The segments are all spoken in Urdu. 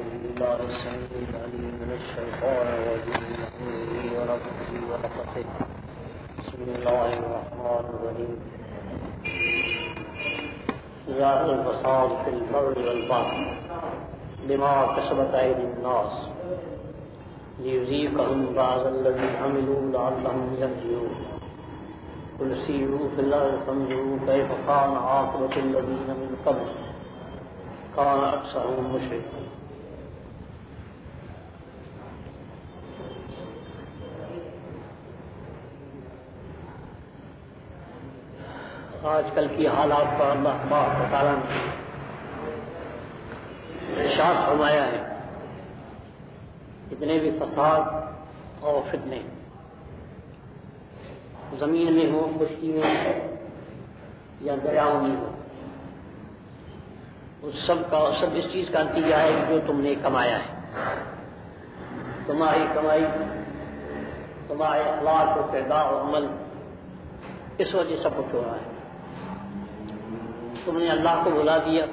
بالله السميع العليم من الشيطان الرجيم ونفخه ونفخه بسم الله الرحمن الرحيم ظاهر الفساد في البر والبحر بما كسبت أيدي الناس ليذيقهم بعض الذي عملوا لعلهم يرجعون قل سيروا في الأرض فانظروا كيف كان عاقبة الذين من قبل كان أكثرهم مشركين. آج کل کی حالات پر اللہ تبارک و تعالیٰ نے ارشاد فرمایا ہے جتنے بھی فساد اور فتنے زمین میں ہوں، خشکی میں یا دریاؤں میں ہوں، اس سب اس چیز کا نتیجہ ہے جو تم نے کمایا ہے. تمہاری کمائی، تمہارے اخلاق و کردار و عمل اس وجہ سب کچھ ہو رہا ہے. تم نے اللہ کو بھلا دیا،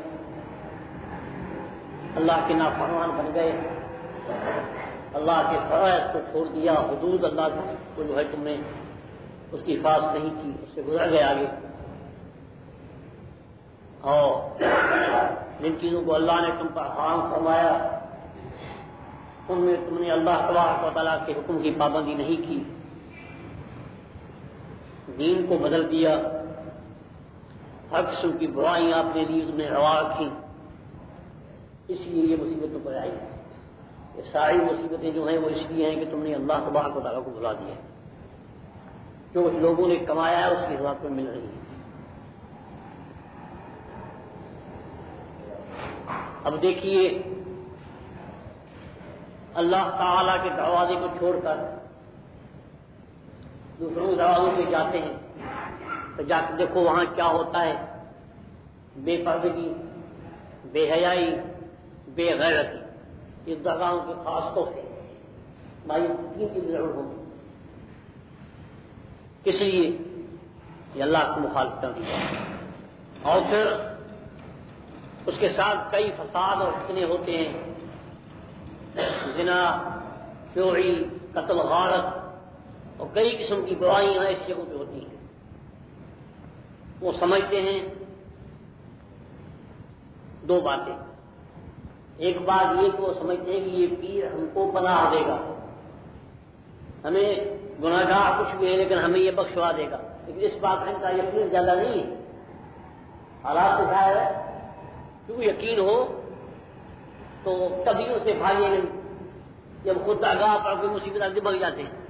اللہ کے نافرمان بن گئے، اللہ کے فرائض کو چھوڑ دیا، حدود اللہ کو جو ہے تم نے اس کی حفاظت نہیں کی، اس سے گزر گئے آگے. اور جن چیزوں کو اللہ نے تم پر حرام فرمایا ان میں تم نے اللہ تبارک و تعالیٰ کے حکم کی پابندی نہیں کی، دین کو بدل دیا، ہر قسم کی برائیاں اپنے لیے تم نے روا رکھی، اس لیے یہ مصیبتوں پر آئی. یہ ساری مصیبتیں جو ہیں وہ اس لیے ہیں کہ تم نے اللہ تبارک و تعالیٰ کو بھلا دیا. جو لوگوں نے کمایا ہے اس کی سزا تمہیں مل رہی ہے. اب دیکھیے اللہ تعالیٰ کے دروازے کو چھوڑ کر دوسروں دروازوں پہ جاتے ہیں تو جا کے دیکھو وہاں کیا ہوتا ہے. بے پردگی، بے حیائی، بے غیرتی، اس درگاہوں کے خاص طور سے بھائی تین چیزیں ضرور ہوں. کس لیے؟ یہ اللہ کی مخالفت کی. اور پھر اس کے ساتھ کئی فساد اور فتنے ہوتے ہیں، زنا، چوری، قتل غارت اور کئی قسم کی برائیاں اس جگہوں پہ ہوتی ہیں. وہ سمجھتے ہیں دو باتیں. ایک بات یہ کہ وہ سمجھتے ہیں کہ یہ پیر ہم کو پناہ دے گا، ہمیں گناہگار کچھ بھی ہے لیکن ہمیں یہ بخشوا دے گا. لیکن اس بات میں ان کا یقین زیادہ نہیں ہے. حالات سے ظاہر ہے کیونکہ یقین ہو تو کبھی اسے بھاگے نہیں. جب خود درگاہ پر کوئی مصیبت آتی بھگ جاتے ہیں.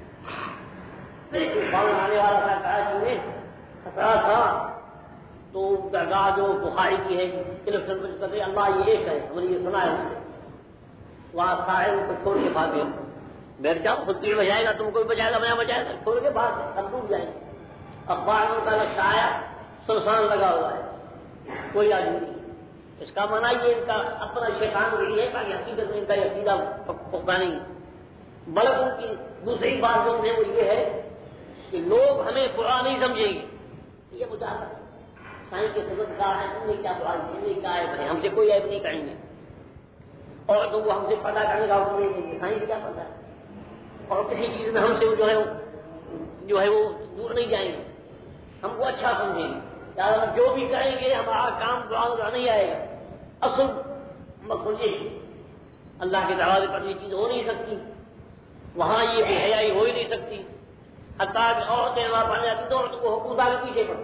آنے والا تھا کراچی میں خطرہ تھا تو درگاہ جو بخاری کی ہے ٹیلیفون پر کرتے اللہ یہ ایک ہے، ہم نے یہ سنا ہے اس سے. وہاں سارے ان کو چھوڑ کے بھاگے. بیٹھ جاؤ، خود تیر بجائے گا، تم کو بھی بجائے گا، میں بجائے گا، چھوڑ کے بھاگ ہم ڈوب جائیں گے. اخبار میں کا لگتا آیا سنسان لگا ہوا ہے، کوئی آدمی نہیں. اس کا معنی یہ ان کا اپنا شیطان یہی ہے کہ حقیقت میں ان کا عقیدہ پختہ نہیں. بلکہ ان کی دوسری بات جو ہے وہ یہ ہے کہ لوگ ہمیں برا نہیں سمجھیں گے. یہ مجھے سائن کے سبب کہا ہے تم نے کیا برا کیا ہے بھائی، ہم سے کوئی عیب نہیں کریں گے اور تم کو ہم سے پتہ کرنے کا حکم نہیں دیں گے. سائن کیا پتہ ہے اور کسی چیز میں ہم سے جو ہے وہ دور نہیں جائیں گے، ہم کو اچھا سمجھیں گے. جو بھی کریں گے ہمارا کام برا نہیں آئے گا. اصل مقصد یہ اللہ کے دروازے پر یہ چیز ہو نہیں سکتی، وہاں یہ بے حیائی ہو ہی نہیں سکتی. حتیٰ کہ عورتیں وہاں پڑ جاتی تو عورتوں کو حکم کے پیچھے پڑ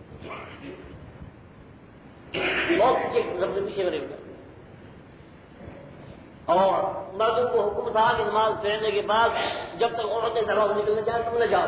بہت پیچھے کرے گا. اور مردوں کو حکم تھا کہ نماز پڑھنے کے بعد جب تک عورتیں دروازے نکلنے جائیں تم نہ جاؤ،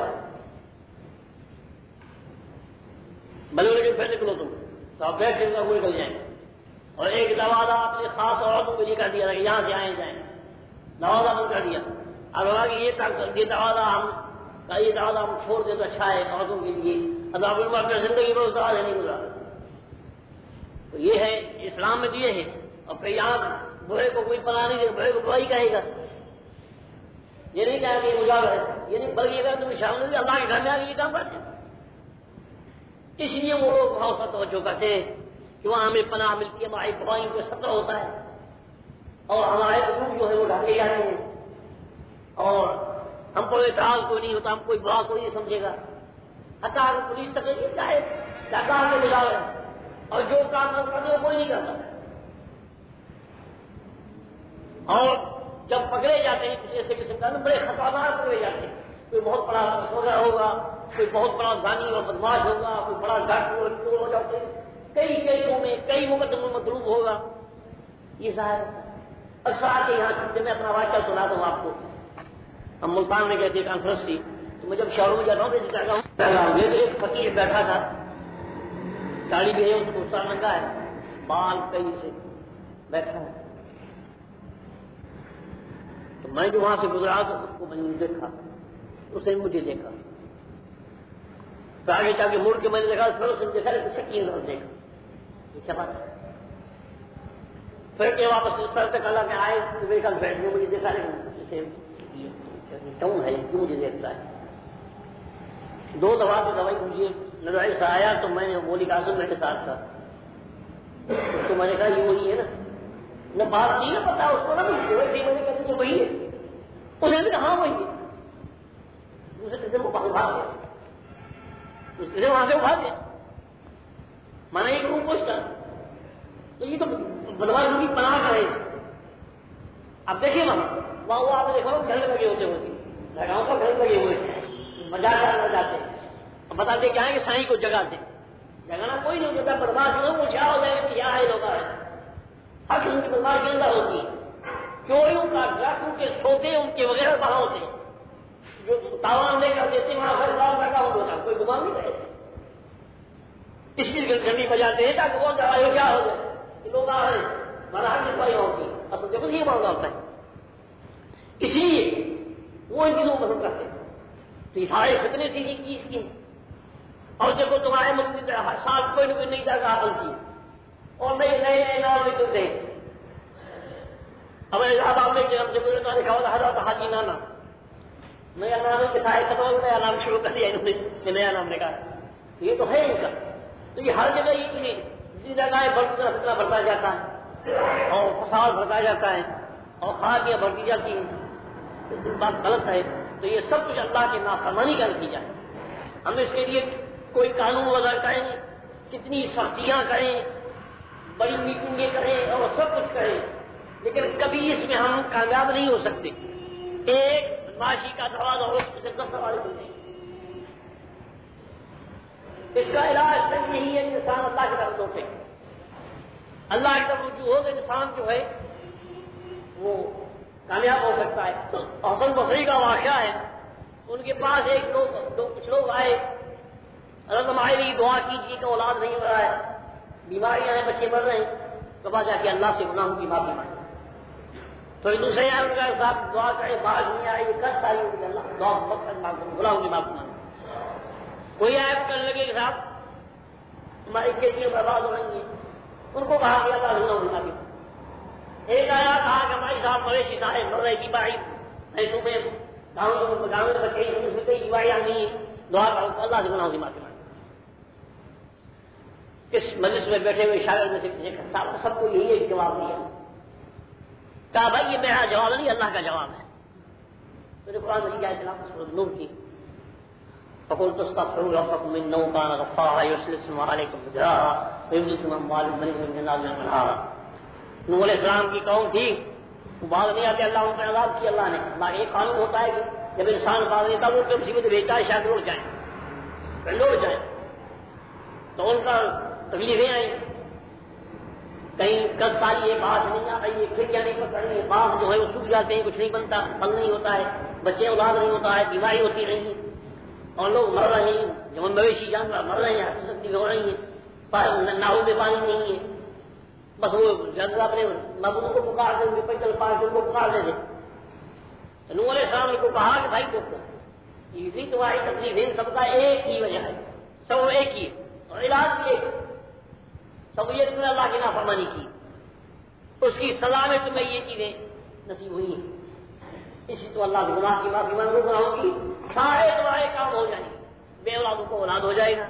بھلے جو پھر نکلو تم تو آپ بیٹھ کے وہ نکل جائیں. اور ایک دروازہ آپ نے خاص عورتوں کے لیے کر دیا تھا کہ یہاں سے آئیں جائیں، دروازہ بند کر دیا. اب ہوگا کہ یہ دروازہ ہم چھوڑ دیں تو اچھا ہے عورتوں کے لیے. اب آپ اپنے زندگی میں اس دروازے نہیں گزارا. تو یہ ہے اسلام میں تو یہ ہے. اور پھر یہاں برے کو کوئی پناہ نہیں دے گا، برے کو برائی کہے گا. یہ نہیں کہا کہ یہ مجاور ہے، یہ نہیں بلکہ اگر تم شامل نہیں اللہ کے گھر میں آ کے یہ کام کرتے. اس لیے وہ لوگ بہت توجہ کرتے ہیں کہ وہاں ہمیں پناہ ملتی ہے، ہماری برائیوں کو ستر ہوتا ہے. اور ہمارے حقوق جو ہے وہ ڈھکے جاتے ہیں، اور ہم پر اعتراض کوئی نہیں ہوتا، ہم کوئی برا کوئی نہیں سمجھے گا، حتیٰ پولیس تک نہیں چاہے سرکار میں ملا ہے، اور جو کام ہم کرتے کوئی نہیں کرتا، اور جب پکڑے جاتے ہیں کسی ایسے قسم کا بڑے خطرناک پکڑے جاتے ہیں، کوئی بہت بڑا مسودہ ہوگا، کوئی بہت بڑا زانی اور بدماش ہوگا، کوئی بڑا ڈاکو اور چور ہو جاتے ہیں، کئی کیسوں میں کئی مقدموں میں مطلوب ہوگا، یہ ظاہر اکثر آ کے یہاں چھٹے میں اپنا واقعہ سنا دوں آپ کو. ہم ملتان میں گئے تھے کانفرنس تھی، تو میں جب شہروں میں جاتا ہوں تو جاتا ہوں ایک فقیر بیٹھا تھا، داڑھی بھی ہے، اس کو سر ننگا ہے، بال کئی سے بیٹھا ہے. تو میں جو وہاں سے گزرا تو اس کو میں نے دیکھا، اس نے مجھے دیکھا، تو آگے جا کے مڑ کے میں نے دیکھا، پھر اس نے دیکھا شکیل اور دیکھا یہ کیا بات ہے. پھر کے واپس سر تک اللہ میں آئے تو میرے خیال بیٹھنے مجھے دیکھا، لیکن اسے کیوں ہے کیوں مجھے دیکھتا ہے. 2 دفعہ کی دوائی مجھے نظر سے آیا تو میں نے بولی قاسم میرے ساتھ تھا، اس کو میں نے کہا یہ وہی ہے نا، نہ بات نہیں نہ پتا اس کو نا میں نے کہا تو وہی ہے، اس نے کہا ہاں وہی ہے. دوسرے کسی کو بھاگ گیا، اس کسی وہاں سے بھاگ گیا، میں نے ایک روم پوچھتا تو یہ تو بدماش کی پناہ کرے. اب دیکھیے وہاں وہ آپ نے دیکھا گھر لگے ہوتے ہوتے جگہوں پر گھر لگے ہوئے مزاق کرنا جاتے ہیں، اب بتاتے کیا ہے کہ سائیں کو جگہ دیں، جگانا کوئی نہیں ہوتا، بدماش لوگ وہ کیا ہو جائے گا کیا ہے لوگ ہر قسم کی بدماش کے اندر ہوتی ہے. چوریوں کا ڈاکو کے سوتے ان کے وغیرہ وہاں ہوتے ہیں، جو تاوان لے کر دیتے وہاں گھر بار لگا ہوتا کوئی گمان نہیں کرے، اس لیے گھنٹی بجاتے ہیں تاکہ وہ کیا ہو جائے لوگ آ رہے ہیں ہمارا ہر چیز ہوتی ہے. اب جب یہ معاملہ ہوتا ہے اس لیے وہ ان چیزوں کو پسند کرتے ہیں. تو یہ سارے فتنے تھی کی اسکیم، اور جب تمہارے ملک میں ہر سال کوئی نہ کوئی نئی جگہ حاصل کی اور نئے نئے نئے نام نکلتے ہیں. اب آپ نے جب لکھا ہوتا حضرت حاجی نانا، نیا نام کے سارے ختم ہو نیا نام شروع کر دیا انہوں نے، نیا نام نکالا. یہ تو ہے ان کا، تو یہ ہر جگہ یہ جس جگہ فتنہ بڑھتا جاتا ہے اور فساد بڑھتا جاتا ہے اور خرابیاں بڑھتی جاتی ہیں، تو بات غلط ہے. تو یہ سب کچھ اللہ کی نافرمانی کا نتیجہ ہے. ہم اس کے لیے کوئی قانون وضع کریں، کتنی سختیاں کریں، بڑی میٹنگیں کریں اور سب کچھ کریں، لیکن کبھی اس میں ہم کامیاب نہیں ہو سکتے. ایک بدماشی کا دروازہ ہو اس سے 10 سوال ملتے ہیں. اس کا علاج صرف یہی ہے کہ انسان اللہ کی طرف لوٹے، اللہ کی طرف رجوع ہو تو انسان جو ہے وہ کامیاب ہو سکتا ہے. تو حسن بصری کا واقعہ ہے، ان کے پاس کچھ لوگ آئے، اللہ ہمارے لیے دعا کیجیے کہ اولاد نہیں ہو رہا ہے، بیماریاں ہیں، بچے مر رہے ہیں. تو بعد جا کے اللہ سے گناہوں کی معافی مانگے. تو دوسرے آئے ان کا صاحب دعا کرے باہر نہیں آئے، یہ کر ساری ہوگی اللہ دعا گناہوں کی معافی مانگے. کوئی آئے کرنے لگے کہ صاحب ہماری کھیتیاں برباد ہو رہی ہیں، ان کو کہا کہ اللہ گناہوں کی معافی. ایک آیا کہا کہ ہماری صاحب مویشی صاحب مر رہے بیماری ایسوں میں گاؤں میں بچے اس میں کئی بیماریاں نہیں ہیں، دعا کرو تو اللہ سے گناہوں کی معافی مانگے. کس مجلس میں بیٹھے ہوئے شاگرد میں سے سب کو یہی ایک جواب دیا. کہا بھائی یہ میرا جواب نہیں اللہ کا جواب ہے. تو قرآن مجید کی تلاوت سورۃ نور کی فقلت استغفروا ربكم انه كان غفارا يرسل السماء عليكم مدرارا ويمددكم باموال من جنات وانهارا. نوح علیہ السلام کی قوم تھی، وہ باغ نہیں آتے، اللہ ان پر عذاب کیا. اللہ نے اللہ ایک قانون ہوتا ہے کہ جب انسان باغ نہیں تھا وہ ان مصیبت بھیجتا ہے شاید لوٹ جائیں. تو ان کا تکلیفیں آئیں، کہیں کد سالی ہے بات نہیں آ رہی ہے، کھڑکیاں نہیں پک رہی ہے، باغ جو ہے وہ سوکھ جاتے ہیں، کچھ نہیں بنتا، پھل نہیں ہوتا ہے، بچے اولاد نہیں ہوتا ہے، بیماری ہوتی رہی ہے اور لوگ مر رہے ہیں، جو مویشی جانور مر رہے ہیں، حقیقت ہو رہی ہیں، ناؤ میں پانی نہیں ہے. بس وہ جانور اپنے محبوب کو پکارتے ہیں، پیدل پار کو پکارتے تھے. نوح علیہ السلام کو کہا کہ بھائی دیکھو اسی تمہاری تکلیف سب کا ایک ہی وجہ ہے، سب ایک ہی اور علاج بھی ایک. سب یہ تم نے اللہ کی نافرمانی کی، اس کی سزا میں تمہیں یہ چیزیں نصیب ہوئی ہیں. اسی تو اللہ کے گناہ کی معافی مانگو، گناہوں کی سارے تمہارے کام ہو جائیں گے. بے اولادوں کو اولاد ہو جائے گا،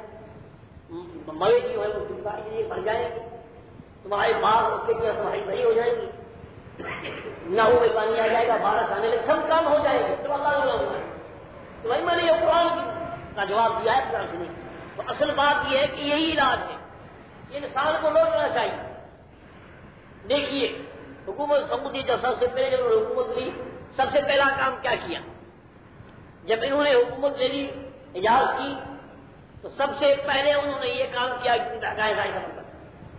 مویشی جو ہے وہ تمہارے لیے بڑھ جائیں گے، تمہارے باغ اور کھیتیاں تمہاری بڑی ہو جائیں گی، نہو میں پانی آ جائے گا، بارش آنے لگے، سب کام ہو جائے گا، تو اللہ تعالیٰ ہوگا۔ تو بھائی میں نے یہ قرآن کا جواب دیا ہے قرآن سے نہیں۔ تو اصل بات یہ ہے کہ یہی علاج ہے، انسان کو لوٹنا چاہیے۔ دیکھیے حکومت سعودی جب سب سے پہلے جب حکومت لی، سب سے پہلا کام کیا کیا؟ جب انہوں نے حکومت لے لی، ایجاد کی، تو سب سے پہلے انہوں نے یہ کام کیا کہ دھگائے دھائی ختم کر،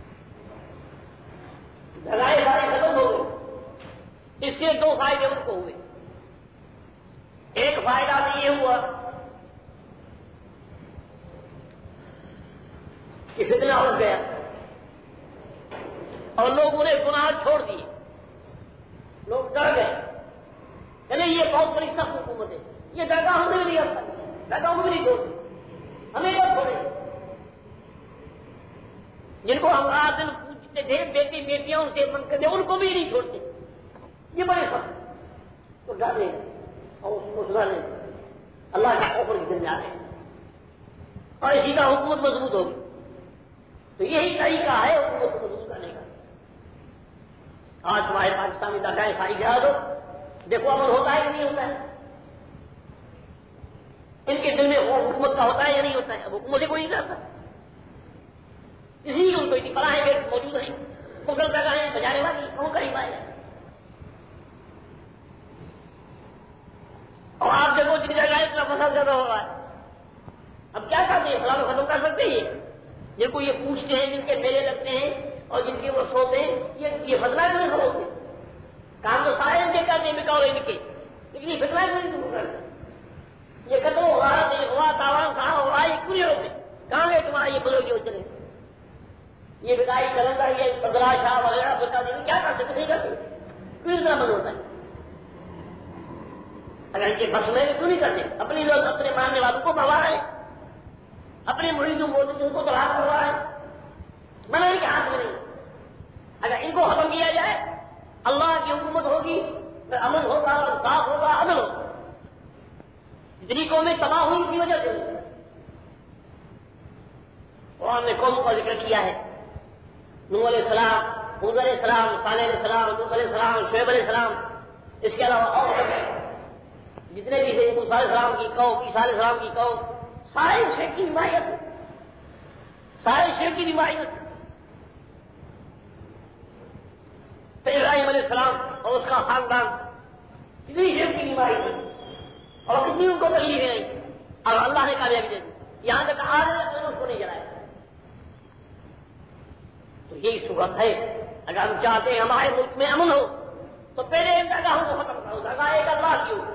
دھگائے دھائی ختم ہو گئی۔ اس سے دو فائدے ان کو ہوئے۔ ایک فائدہ تو یہ ہوا کہ فتنہ اٹھ گیا اور لوگوں نے گناہ چھوڑ دیے، لوگ ڈر گئے، یعنی یہ بہت بڑی سخت حکومت ہے، یہ درگاہ ہمیں بھی نہیں آتا، درگاہ ہمیں بھی نہیں چھوڑتے، ہمیں کب چھوڑے؟ جن کو ہم رات دن پوچھتے تھے، بیٹی بیٹیاں ان سے من کرتے، ان کو بھی نہیں چھوڑتے، یہ بڑے سخت۔ تو ڈر گئے اور اس مسئلہ نے اللہ کے اوپر کی دل جا رہے ہیں اور اسی کا حکومت مضبوط ہوگی۔ تو یہی طریقہ ہے حکومت کو مضبوط کرنے کا۔ آج تمہارے پاکستان میں دھگائے ساری جہاں دو، دیکھو عمل ہوتا ہے کہ نہیں ہوتا ہے؟ ان کے دل میں وہ حکومت کا ہوتا ہے یا نہیں ہوتا ہے؟ اب حکومت سے کوئی نہیں کرتا، اس لیے ان کو اتنی پڑھائیں گے موجود ہیں، مغل جگہیں بجانے والی کون کہیں پائے گا؟ اور آپ دیکھو جن جگہ اتنا فصل زیادہ ہو رہا ہے، اب کیا کرتے ہیں؟ فلاں ختم کر سکتے ہیں؟ جن کو یہ پوچھتے ہیں، جن کے میلے لگتے ہیں اور جن کے وہ سوتے ہیں، یہ فتنہ کیوں نہیں کھولتے؟ کام تو سارے ان کے کرنے میں کہو ان کے، لیکن یہ فتنہ کیوں نہیں دور کرتے؟ یہ قتل ہو رہا ہے، ہوا تاوان کہاں ہو رہا ہے، یہ پورے ہوتے کہاں گئے تمہارے یہ بزرگ جو چلے؟ یہ بتائی کلندر، یہ پندرہ شاہ وغیرہ بتا دیں کیا کرتے؟ کچھ نہیں کرتے، کیوں اتنا بند ہوتا ہے؟ اگر ان کے بس میں کیوں نہیں کرتے؟ اپنی لوگ اپنے ماننے والوں کو بھروا رہے ہیں، اپنے مریضوں کو ان کو تلاش کر رہا ہے، منع کے ہاتھ میں نہیں۔ اگر ان کو ختم کیا جائے، اللہ کی حکومت ہوگی، پھر امن ہوگا، انصاف ہوگا، عدل ہوگا۔ جتنی قومیں تباہ ہوئی کی وجہ سے قرآن نے قوموں کا ذکر کیا ہے، نوح علیہ السلام، ہود علیہ السلام، صالح علیہ السلام، لوط علیہ السلام، شعیب علیہ السلام، اس کے علاوہ اور جتنے بھی تھے، موسیٰ علیہ السلام کی قوم، عیسیٰ علیہ السلام کی قوم، سارے شرک کی حمایت، سارے شرک کی حمایت۔ ابراہیم علیہ السلام اور اس کا خاندان کتنی شرک کی حمایت اور کتنی ان کو تکلیفیں نہیں، اور اللہ نے کامیابی دے دی، یہاں تک آج تک اس کو نہیں جلایا۔ تو یہی صورت ہے، اگر ہم چاہتے ہیں ہمارے ملک میں امن ہو تو پہلے ان جگہوں کو ختم کرو، جگہ ایک اللہ کی ہو،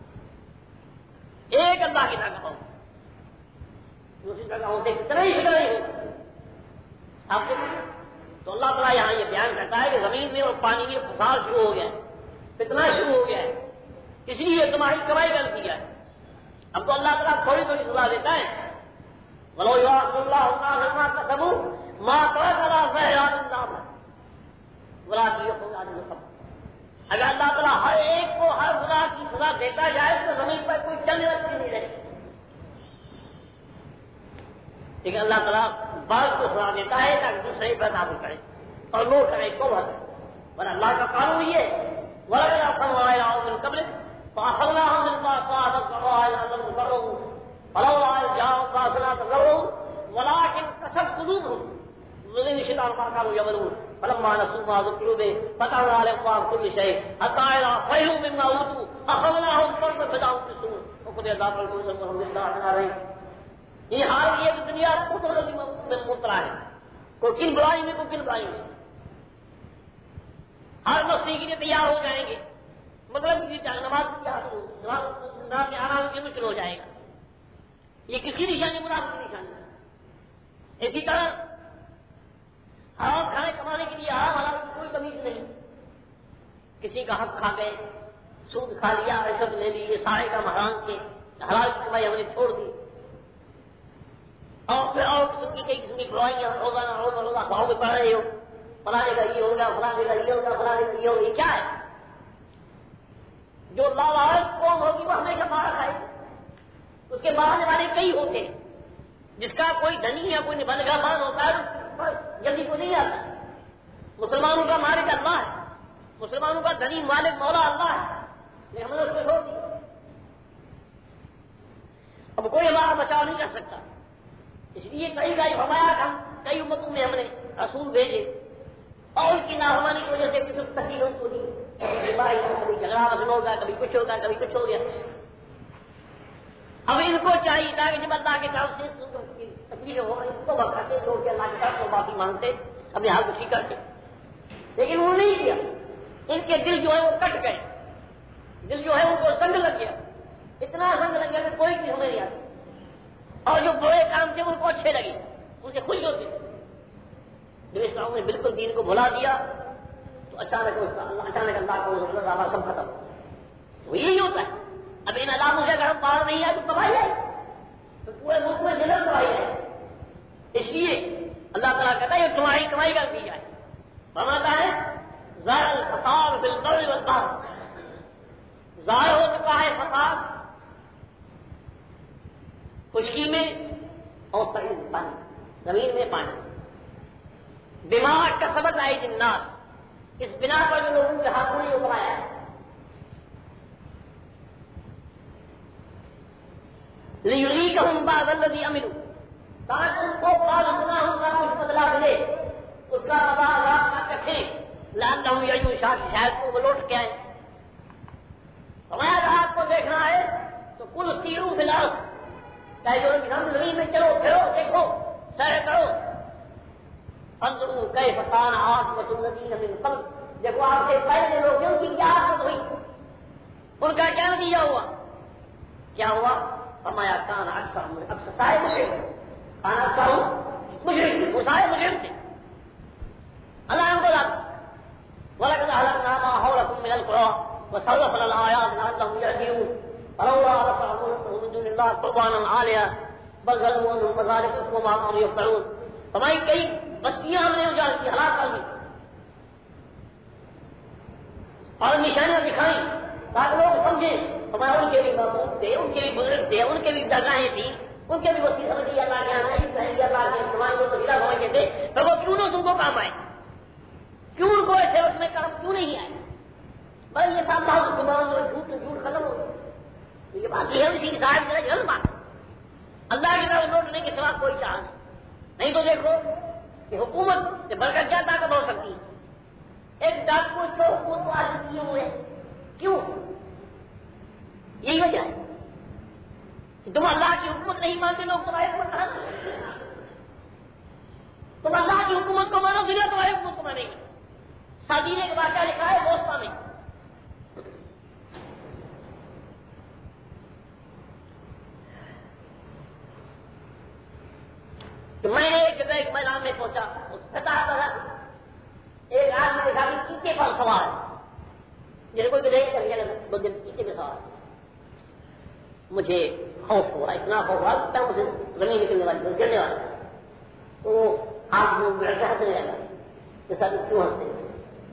ایک اللہ کی جگہ ہو، دوسری جگہوں سے کتنا ہی فکر نہیں ہو۔ آپ دیکھیں تو اللہ تعالیٰ یہاں یہ بیان کرتا ہے کہ زمین میں اور پانی میں فساد شروع ہو گیا ہے، فتنہ شروع ہو گیا ہے، اس لیے تمہاری کمائی بند کی ہے۔ اب تو اللہ تعالیٰ تھوڑی تھوڑی سزا دیتا ہے، وَلَوْ يُؤَاخِذُ اللَّهُ النَّاسَ بِمَا كَسَبُوا مَا تَرَكَ عَلَىٰ ظَهْرِهَا مِن دَابَّةٍ وَلَٰكِن يَأْخُذُ بِعَدْلِ الْقَسْطِ۔ اگر اللہ تعالیٰ ہر ایک کو ہر گناہ کی سزا دیتا جائے تو زمین پر کوئی چلنے رکھتی نہیں رہے، لیکن اللہ تعالیٰ بعض کو سزا دیتا ہے تاکہ دوسرے پر نافذ کرے اور لوگ کرے تو بہت، ورنہ اللہ کا قانون یہ ہے وَلَقَدْ أَرْسَلْنَا إِلَىٰ مِن قَبْلِكَ فَأَخَذْنَاهُم بِالْبَأْسَاءِ وَالضَّرَّاءِ لَعَلَّهُمْ يَضَّرَّعُونَ فَلَوْلَا إِذْ جَاءَهُم بَأْسُنَا تَضَرَّعُوا وَلَٰكِن قَسَتْ قُلُوبُهُمْ وَظِنَّ الشَّيْطَانُ مَا كَانُوا يَعْمَلُونَ فَلَمَّا نَسُوا مَا ذُكِّرُوا بِهِ فَتَحْنَا عَلَيْهِمْ أَبْوَابَ كُلِّ شَيْءٍ حَتَّىٰ إِذَا فَرِحُوا بِمَا أُوتُوا أَخَذْنَاهُم بَغْتَةً فَإِذَا هُمْ مُبْلِسُونَ وَقُضِيَ الْأَمْرُ وَالْحُكْمُ لِلَّهِ یہ حال یہ کہ دنیا قدرت میں مبتلا ہے، کوئی کن برائی میں کوئی کن برائی میں، ہر مستی کے لیے تیار ہو جائیں گے، مطلب نماز میں آرام کے مشکل ہو جائے گا، یہ کس کی نشانی؟ منافق کی نشانی۔ اسی طرح حرام کھانے کمانے کے لیے حرام حلال کی کوئی تمیز نہیں، کسی کا حق کھا گئے، سود کھا لیا، رشوت لے لی، یہ سارے کام حرام کے، حلال کی کمائی ہم نے چھوڑ دی، اور پھر اور قسم کی کئی قسم کی برائیاں روزانہ اخباروں میں پڑھ رہے ہو، فلانے کا یہ ہوگا، فلانے کا یہ ہوگا، فلانے کا یہ ہوگا، یہ کیا ہے؟ جو لالچ قوم ہوگی وہ ہمیشہ مارا کھائے گی، اس کے مارنے والے کئی ہوتے ہیں، جس کا کوئی دھنی یا کوئی بندگاہ مان ہوتا ہے جلدی کو نہیں آتا۔ مسلمانوں کا مالک اللہ ہے، مسلمانوں کا دھنی مالک مولا اللہ ہے، لیکن ہم نے اس کو چھوڑ دیا۔ اب کوئی ہمارا بچاؤ نہیں کر سکتا، اس لیے کئی فرمایا کہ ہم کئی امتوں میں ہم نے رسول بھیجے اور ان کی نافرمانی کی وجہ سے کچھ تکلیفوں کو دی، کبھی جھگڑا مسئلہ ہوگا، کبھی کچھ ہوگا، کبھی کچھ ہو گیا۔ اب ان کو چاہیے تھا کہ جب اللہ کے طرف سے تکلیفیں ہو رہی ان کو بخاتے لوگ اللہ کے طرف کو معافی مانگتے، اپنے حال کو ٹھیک کرتے، لیکن انہوں نے نہیں کیا۔ ان کے دل جو ہے وہ کٹ گئے، دل جو ہے ان کو زنگ لگ گیا، اتنا زنگ لگ گیا کہ کوئی چیز ہمیں نہیں آتی، اور جو برے کام تھے ان کو اچھے لگے، ان سے خوش ہوتے۔ جب اسلام نے بالکل دین کو بھلا دیا تو اچانک اللہ کو سب ختم، تو یہی ہوتا ہے۔ اب ان علاموں سے اگر ہم باہر نہیں آئے تو تباہی آئے، تو پورے ملک میں جنرل تباہی ہے۔ اس لیے اللہ تعالیٰ کہتا ہے یہ تمہاری کمائی کر دی جائے، فرماتا ہے ظاہر الفساد فی البر والبحر، ظاہر ہو چکا ہے فساد خشکی میں اور پانی، زمین میں پانی، دماغ کا سبق آئی الناس، اس بنا پر جو لوگوں کے ہاتھوں نے ابھرایا ہے۔ لِيُذِيقَهُمْ بَعْضَ الَّذِي عَمِلُوا، تاکہ ان کو بعض گناہوں کا کچھ بدلہ ملے، اس کا بدلہ عذاب کا چکھیں، لعلہم یرجعون، شاید وہ لوٹ کے آئے۔ ہمارا رات کو دیکھنا ہے تو کل سیروا فی الارض، چاہے جو زمین میں چلو پھرو دیکھو سیر کرو، انظروا کیف کان عاقبۃ الذین من قبل، دیکھو آپ سے پہلے لوگ ان کی کیا عاقبت ہوئی، ان کا کیا نتیجہ ہوا، کیا ہوا؟ فرمایا کان اکثر سارے مشرک، کان اکثر مشرک، وہ سارے مشرک تھے۔ اللہ نے بولا وَلَقَدْ أَهْلَكْنَا مَا حَوْلَكُم مِّنَ الْقُرَىٰ وَصَرَّفْنَا الْآيَاتِ لَعَلَّهُمْ يَهْتَدُونَ فَلَوْلَا دَفَعَ مِن دُونِ اللَّهِ قُرْبَانًا آلِهَةً بَلْ ظَلَمُوا أَنفُسَهُمْ وَذَٰلِكَ وَمَا كَانُوا يَفْعَلُونَ۔ ہماری کئی بستیاں ہم نے اجاڑ کی، ہلاک کر دی اور نشانیاں دکھائیں تاکہ لوگ سمجھیں ہمارے ان کے بھی محبوب تھے، ان کے بھی بزرگ تھے، ان کے بھی درگاہیں تھیں، ان کے بھی وسیع سمجھی اللہ کے آنا کہیں گے اللہ کے سمائیں کو سجدہ سمجھتے تھے، تو وہ کیوں نہ تم کو کام آئے، کیوں ان کو ایسے وقت میں کام کیوں نہیں آئے؟ بس یہ صاحب بہت گمان ہو، جھوٹ ختم ہو، یہ بات یہ ہے اسی کی صاحب میرا جلد بات، اللہ کی طرف لوٹنے کے سوا کوئی چاہ نہیں۔ تو دیکھو کہ حکومت سے بڑھ کر کیا طاقت ہو سکتی ہے؟ ایک ڈاکو جو حکومت کو حاصل کیے ہوئے، کیوں؟ یہی وجہ ہے کہ تم اللہ کی حکومت نہیں مانتے، لوگ تمہاری حکومت کہاں سے؟ تم اللہ کی حکومت کو مانو، دنیا تمہاری حکومت کو مانے گی۔ سادینے کے واقعہ لکھا ہے دوستہ میں، تو میں نے ایک جگہ ایک میدان میں پہنچا، اس پتا ایک آدمی دیکھا کہ چیتے پر سوار جیسے کوئی دیکھ کر گیا دو دن چیتے پہ سوار، مجھے خوف ہوا، اتنا خوف ہوا کہ مجھے زمین نکلنے والی گرنے والا، تو آپ لوگ ہنسنے لگا کہ سر کیوں ہنستے ہیں؟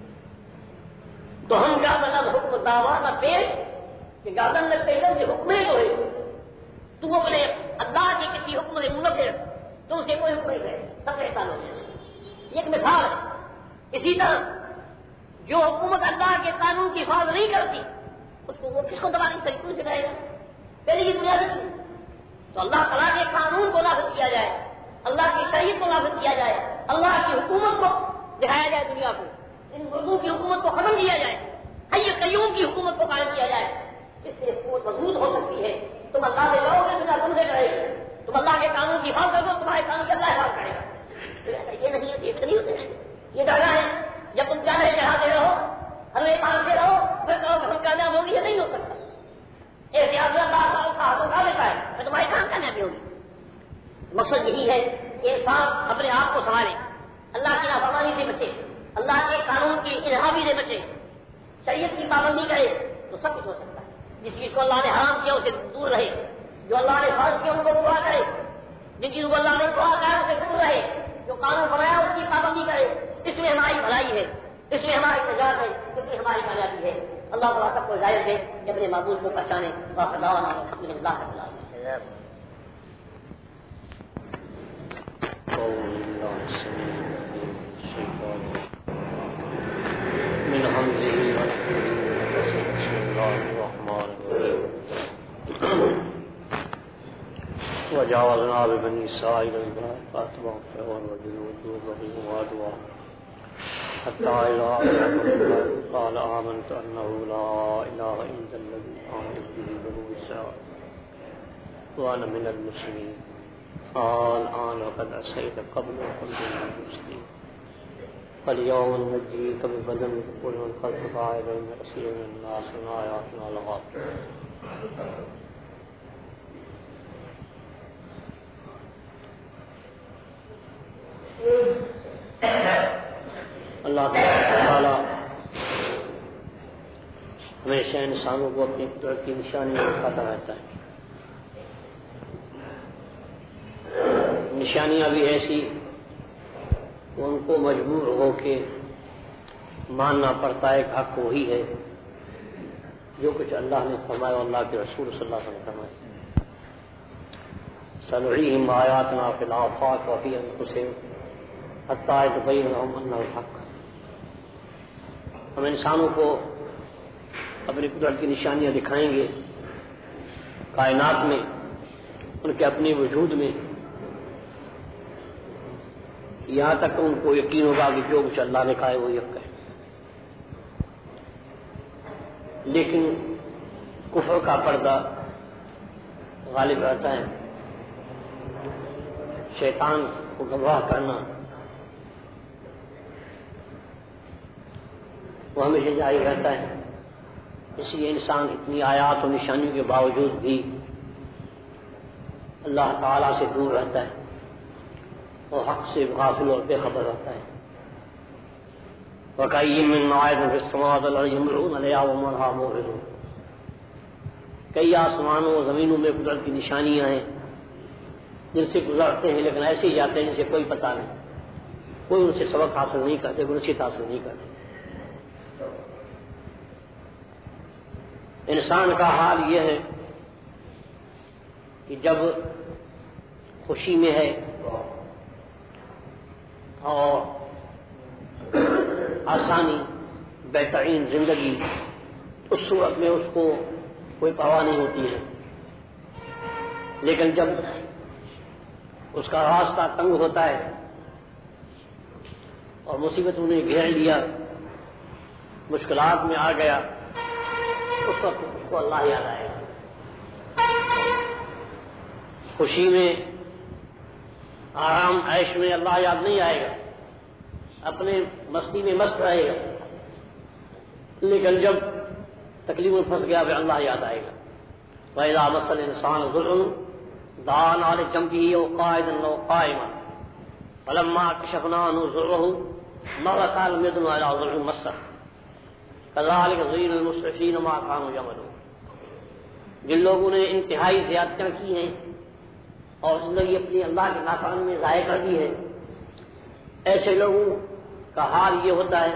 تو ہم کیا مطلب حکم دعویٰ کا پیش کہ گردن میں پیشن سے حکمیں جو ہے تو اپنے اللہ کے کسی حکم سے منفر تو اسے کوئی حکم نہیں کرے، سب احسان ہو جائے۔ یہ ایک مثال ہے۔ اسی طرح جو حکومت اللہ کے قانون کی حفاظت نہیں کرتی اس کو وہ کس کو دبانے کی طریقوں سے کرے گا؟ پہلے یہ بنیاد ہے تو اللہ تعالیٰ کے قانون کو نافذ کیا جائے، اللہ کی شریعت کو نافذ کیا جائے، اللہ کی حکومت کو دکھایا جائے دنیا کو، ان ملکوں کی حکومت کو ختم کیا جائے، حی قیوم کی حکومت کو قائم کیا جائے، اس سے حکومت مضبوط ہو سکتی ہے۔ تم اللہ سے جاؤ گے تو تم سے کرے گا، تم اللہ کے قانون کی حفاظت کرو تمہارے قانون کی اللہ حفاظت کرے گا۔ یہ نہیں ہوتی، یہ نہیں ہوتے، یہ دعویٰ ہے جب تم چاہے چڑھاتے رہو، ہمیں مانتے رہو، پھر کہو کہ ہم کامیاب ہوگی، یہ نہیں ہو سکتا۔ احتیاط اللہ کا ہاتھوں کا لکھا ہے میں تمہاری کہاں کامیابی ہوگی۔ مقصد یہی ہے کہ انسان اپنے آپ کو سنبھالے، اللہ کی نافرمانی سے بچے، اللہ کے قانون کی انحرافی سے بچے، شریعت کی پابندی کرے تو سب کچھ ہو سکتا ہے۔ جس چیز کو اللہ نے حرام کیا اسے دور رہے، جو اللہ نے فرض کیا ان کو پورا کرے، جن چیزوں کو اللہ نے پورا کیا اسے دور رہے، جو قانون بنایا اس کی پابندی کرے، اس میں ہماری بھلائی ہے، اس میں ہماری نجات ہے، اس میں ہماری کامیابی ہے۔ اللہ تعالیٰ سب کو ظاہر دے کہ اپنے معبود کو پہچانے۔ من حمزه وجاوزنا ببني إسرائيل فأتبعوا فرعون وجنوده وعدوا حتى إذا قال آمنت أنه لا إله إلا الذي آمنت به بنو إسرائيل وأنا من المسلمين قال الآن وقد عصيت قبل وكنت من المسلمين فاليوم ننجيك ببدنك ولمن خلفك آية كثير من الناس من آياتنا لغافلون. اللہ تعالی ہمیشہ انسانوں کو اپنی قدرت کی نشانیاں دکھاتا رہتا ہے. نشانیاں بھی ایسی کہ ان کو مجبور ہو کے ماننا پڑتا ہے کہ حق وہی ہے جو کچھ اللہ نے فرمایا اور اللہ کے رسول صلی اللہ علیہ وسلم فرمایا. سنريهم آياتنا في الآفاق وفي أنفسهم حتى يتبين لهم أنه الحق. ہم انسانوں کو اپنی قدرت کی نشانیاں دکھائیں گے کائنات میں، ان کے اپنے وجود میں، یہاں تک ان کو یقین ہوگا کہ جو کچھ اللہ نے کہا ہے وہ حق ہے. لیکن کفر کا پردہ غالب رہتا ہے، شیطان کو گمراہ کرنا وہ ہمیشہ جاری رہتا ہے. اس لیے انسان اتنی آیات و نشانیوں کے باوجود بھی اللہ تعالی سے دور رہتا ہے اور حق سے غافل اور بے خبر رہتا ہے. وَكَأَيٍّ مِّن آيَةٍ فِي السَّمَاوَاتِ وَالْأَرْضِ يَمُرُّونَ عَلَيْهَا وَهُمْ عَنْهَا مُعْرِضُونَ. کئی آسمانوں و زمینوں میں قدرت کی نشانیاں ہیں جن سے گزرتے ہیں لیکن ایسے ہی جاتے ہیں جن سے کوئی پتہ نہیں، کوئی ان سے سبق حاصل نہیں کرتے، کوئی نصیحت حاصل نہیں کرتے. انسان کا حال یہ ہے کہ جب خوشی میں ہے اور آسانی بہترین زندگی، اس صورت میں اس کو کوئی پرواہ نہیں ہوتی ہے. لیکن جب اس کا راستہ تنگ ہوتا ہے اور مصیبتوں نے گھیر لیا، مشکلات میں آ گیا، اس وقت اس کو اللہ یاد آئے گا. خوشی میں، آرام عیش میں اللہ یاد نہیں آئے گا، اپنے مستی میں مست رہے گا. لیکن جب تکلیف میں پھنس گیا پھر اللہ یاد آئے گا. وَإِذَا مَسَّ الْإِنسَانَ ضُرٌّ دعانا لجنبه أو قاعدا أو قائما فلما كشفنا عنه ضره مر كان يدعو إلى ضر مسه كذلك زين للمسرفين ما كانوا يعملون. جن لوگوں نے انتہائی زیادتیاں کی ہیں اور زندگی اپنی اللہ کے نافرمانی میں ضائع کر دی ہے، ایسے لوگوں کا حال یہ ہوتا ہے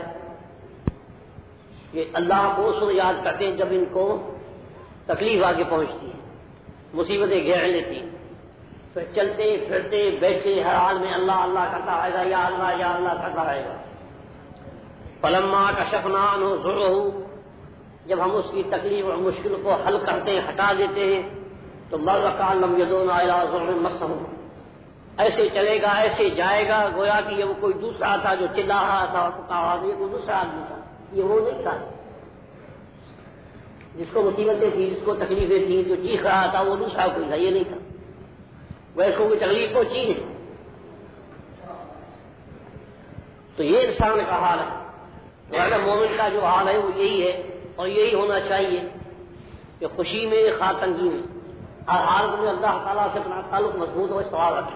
کہ اللہ کو اس وقت یاد کرتے ہیں جب ان کو تکلیف آگے پہنچتی ہے، مصیبتیں گھیر لیتی، پھر چلتے پھرتے بیٹھے ہر حال میں اللہ اللہ کرتا رہے گا، یا اللہ کرتا رہے گا. فلما کشفنا عنہ ضرہ، جب ہم اس کی تکلیف اور مشکل کو حل کرتے ہیں، ہٹا دیتے ہیں، تو مر کان لم یدعونا الی ضر مسہ، ایسے چلے گا، ایسے جائے گا گویا کہ یہ وہ کوئی دوسرا تھا جو چلا رہا تھا اور پکار رہا تھا. یہ کوئی دوسرا آدمی تھا، یہ وہ نہیں تھا. جس کو مصیبتیں تھیں، جس کو تکلیفیں تھیں، جو چیخ رہا تھا وہ دوسرا کوئی تھا، یہ نہیں تھا. ویسے کوئی تکلیف کو چیز ہے. تو یہ انسان کا حال ہے. ورنہ مومن کا جو حال ہے وہ یہی ہے اور یہی ہونا چاہیے کہ خوشی میں خواہ تنگی میں ہر حال میں اللہ تعالیٰ سے اپنا تعلق مضبوط اور سوال رکھے.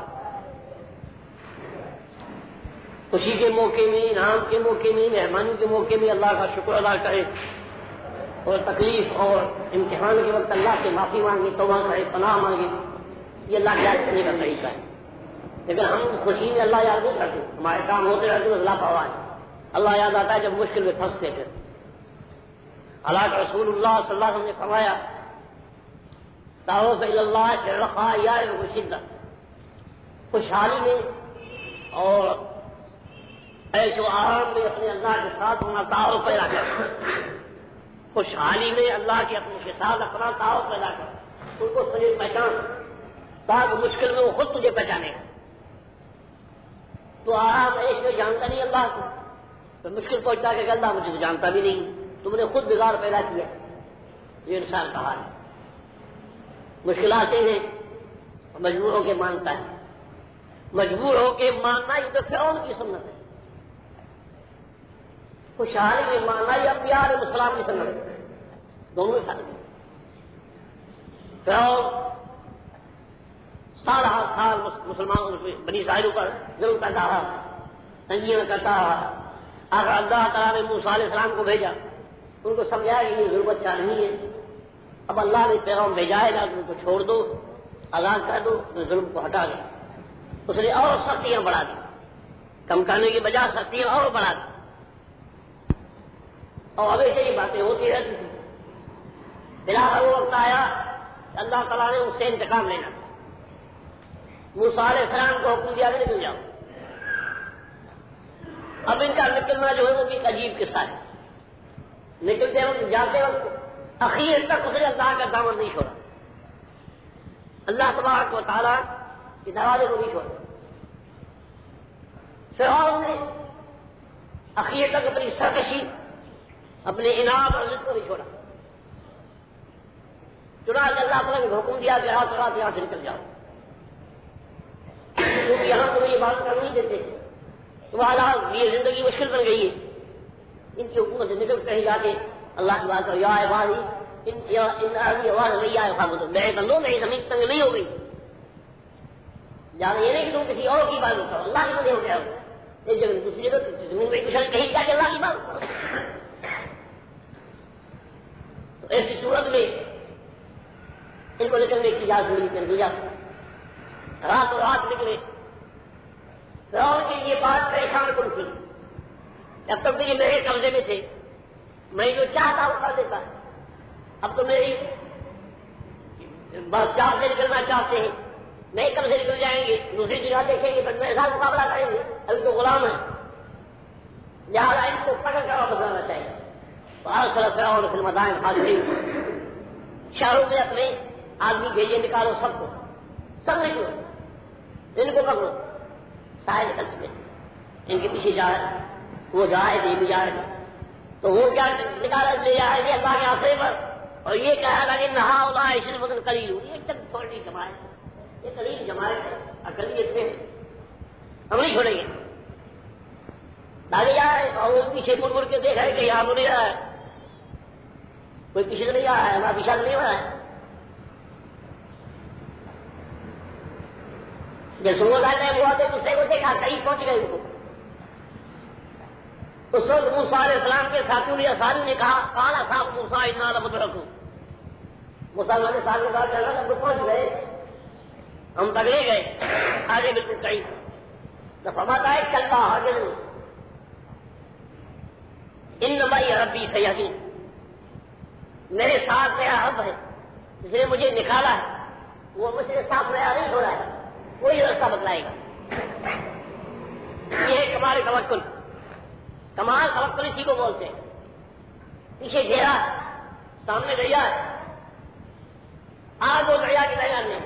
خوشی کے موقع میں، انعام کے موقع میں، مہربانی کے موقع میں اللہ کا شکر ادا کرے اور تکلیف اور امتحان کے وقت اللہ سے معافی مانگے، توبہ کرے، پناہ مانگے. یہ اللہ یاد کرنے کا طریقہ ہے. لیکن ہم خوشی میں اللہ یاد نہیں کرتے، ہمارے کام ہوتے رہتے ہیں، اللہ پرواہ ہے. اللہ یاد آتا ہے جب مشکل میں پھنستے پھر. اللہ کے رسول اللہ صلی اللہ علیہ وسلم نے فرمایا تعوذ الی اللہ فی الرخاء یعرف الشدۃ، خوشحالی میں اور عیش و آرام میں اپنے اللہ کے ساتھ ہونا تعارف پیدا کر. خوشحالی میں اللہ کے اپنے کے ساتھ اپنا تعارف پیدا کر، ان کو صحیح پہچان. تاکہ مشکل میں وہ خود تجھے پہچانے گا. تو آرام عیش میں جانتا نہیں اللہ کو، تو مشکل پہنچتا کہ اللہ مجھے تو جانتا بھی نہیں، تم نے خود بگاڑ پیدا کیا. یہ انسان کا حال ہے. مشکلات ہیں مجبور ہو کے مانتا ہے. مجبور ہو کے ماننا یہ تو فرعون کی سنت ہے. خوشحالی میں ماننا یا پیار مسلمان کی سنت ہے. دونوں ساتھ فرعون سال مسلمانوں بنی اسرائیل پر ظلم کرتا رہا، تنگیاں کرتا رہا. اگر اللہ تعالیٰ نے موسیٰ علیہ السلام کو بھیجا، ان کو سمجھایا کہ یہ ضرورت چاہ نہیں ہے، اب اللہ نے پیغام بھیجا ہے ان کو چھوڑ دو، آزاد کر دو، ظلم کو ہٹا دو. اس نے اور سختیاں بڑھا دی، کم کرنے کی بجائے سختیاں اور بڑھا دی. اور ہمیشہ یہ باتیں ہوتی رہتی تھی. بلاخر وہ وقت آیا کہ اللہ تعالیٰ نے اس سے انتقام لینا. موسیٰ علیہ السلام کو حکم دیا کہ نکل جاؤ. اب ان کا نکلنا جو ہے وہ ایک عجیب قصہ ہے. نکلتے وقت جاتے وقت اخیر تک اس نے اللہ کا دامن نہیں چھوڑا، اللہ تبارک و تعالیٰ کے دروازے کو نہیں چھوڑا. فرعون نے اخیر تک اپنی سرکشی، اپنے انعام اور عزت کو نہیں چھوڑا. چنانچہ اللہ تعالیٰ نے حکم دیا کہ رات رات یہاں سے نکل جاؤ، کیونکہ یہاں تمہیں یہ بات کر نہیں دیتے. تمہارا یہ زندگی مشکل بن گئی ہے. ان کی حکومت سے نکل کہیں جا کے اللہ کی بات کرو، یا عبادی میرے بندوں میری زمین تنگ نہیں ہو گئی. جانا یہ نہیں کہ تم کسی اور کی عبادت کرو، اللہ کی بندے ہو گیا. ایک جگہ دوسری جگہ زمین میں کچھ کہیں جا کے اللہ کی عبادت کرو. تو ایسی صورت میں ان کو نکلنے کی اجازت ملی کر دیا. رات نکلے. فرعون کی یہ بات پریشان کن تھی. جب تک یہ میرے قبضے میں تھے، میں جو چاہتا وہ کر دیتا. اب تو میری بادشاہ سے نکلنا چاہتے ہیں، نئے قبضے نکل جائیں گے، دوسری جگہ دیکھیں گے، پھر میرے ساتھ مقابلہ کریں گے. ابھی تو غلام ہے، لہٰذا ان کو پکڑ کر واپس لانا چاہیے. تو آج کل فرعون فی المدائن حاضرین، شہروں میں اپنے آدمی بھیجے، نکالو سب کو، سب نکلو، ان کو پکڑو. سائے نکل چکے، ان کے پیچھے جا رہے، وہ جا رہے تھے، یہ بھی جا رہے. تو وہ کیا نکالا لے جا رہے تھے اللہ کے آسرے پر، اور یہ کہا تھا کہ نہا ہوتا ہے شرف قلیل، یہ چند تھوڑی جماعت، یہ قلیل جماعت ہے، اقلیت سے ہم نہیں چھوڑیں گے. آگے جا رہے اور وہ پیچھے مڑ مڑ کے دیکھ رہے کہ یہاں نہیں رہا ہے، کوئی پیچھے تو نہیں آ رہا ہے، ہمارا پیچھا نہیں ہو رہا ہے. جب سنگو صاحب نے ہوا تو دوسرے کو دیکھا، کہیں پہنچ گئے ان کو. اس وقت موسیٰ علیہ السلام کے ساتھیوں نے ساتھیوں نے کہا کالا صاحب موسیٰ اتنا لمدرکو. موسیٰ نے ساتھ میں کہا چلا ہم پہنچ گئے، ہم پکڑے گئے آگے بالکل کہیں. تو فرماتا ہے چلتا حاضر ان نمائی ربی سیاحی، میرے ساتھ میرا رب ہے جس نے مجھے نکالا ہے، وہ مجھ سے ساتھ میرا نہیں ہو رہا ہے، وہی راستہ بتلائے گا. یہ ہے کمال توکل. کمال توکل اسی کو بولتے ہیں. پیچھے گھیرا ہے، سامنے دریا ہے، آج وہ دریا کے دریا میں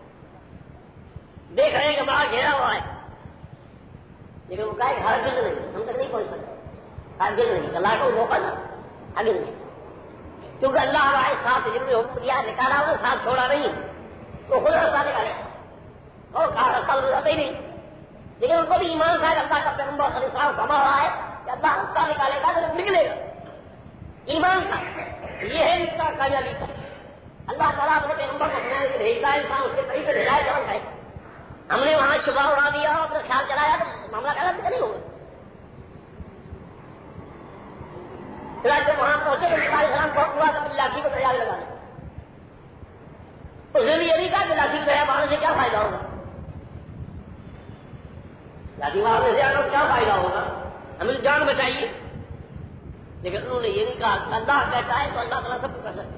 دیکھ رہے ہیں کہ باہر گھیرا ہوا ہے، لیکن وہ کہا ہر دن نہیں، ہم تک نہیں پہنچ سکتے. ہر دن نہیں، اللہ کو موقع نہ آگے نہیں، کیونکہ اللہ ہمارے ساتھ جن نے حکم دیا نکالا وہ ساتھ چھوڑا نہیں، وہ خود راستہ نکالے اور کہا راستہ ہی نہیں. لیکن ان کو بھی ایمان تھا اللہ کا پیغمبر صلی اللہ علیہ وسلم فرما رہا ہے کہ اللہ راستہ نکالے گا تو نکلے گا. ایمان تھا، یہ ہے اس کا کامیابی کا. اللہ تعالیٰ اپنے پیغمبر کو بھیجتا ہے، انسان اس کے طریقے سے ہدایت جان ہے. ہم نے وہاں شبہ اڑا دیا اور اپنا خیال چلایا تو معاملہ غلط نہیں ہوگا. جب وہاں پہنچے تو السلام بہت ہوا تو اپنی لاٹھی کو دریا میں لگا دیا. اس نے بھی یہ نہیں کہا کہ لاٹھی کو دریا مارنے سے کیا فائدہ ہوگا، لاٹھی مارنے سے آنا کیا فائدہ ہوگا، ہمیں جان بچائیے. لیکن انہوں نے یہ نہیں کہا اللہ کہتا ہے تو اللہ تعالیٰ سب کو کر سکتا ہے.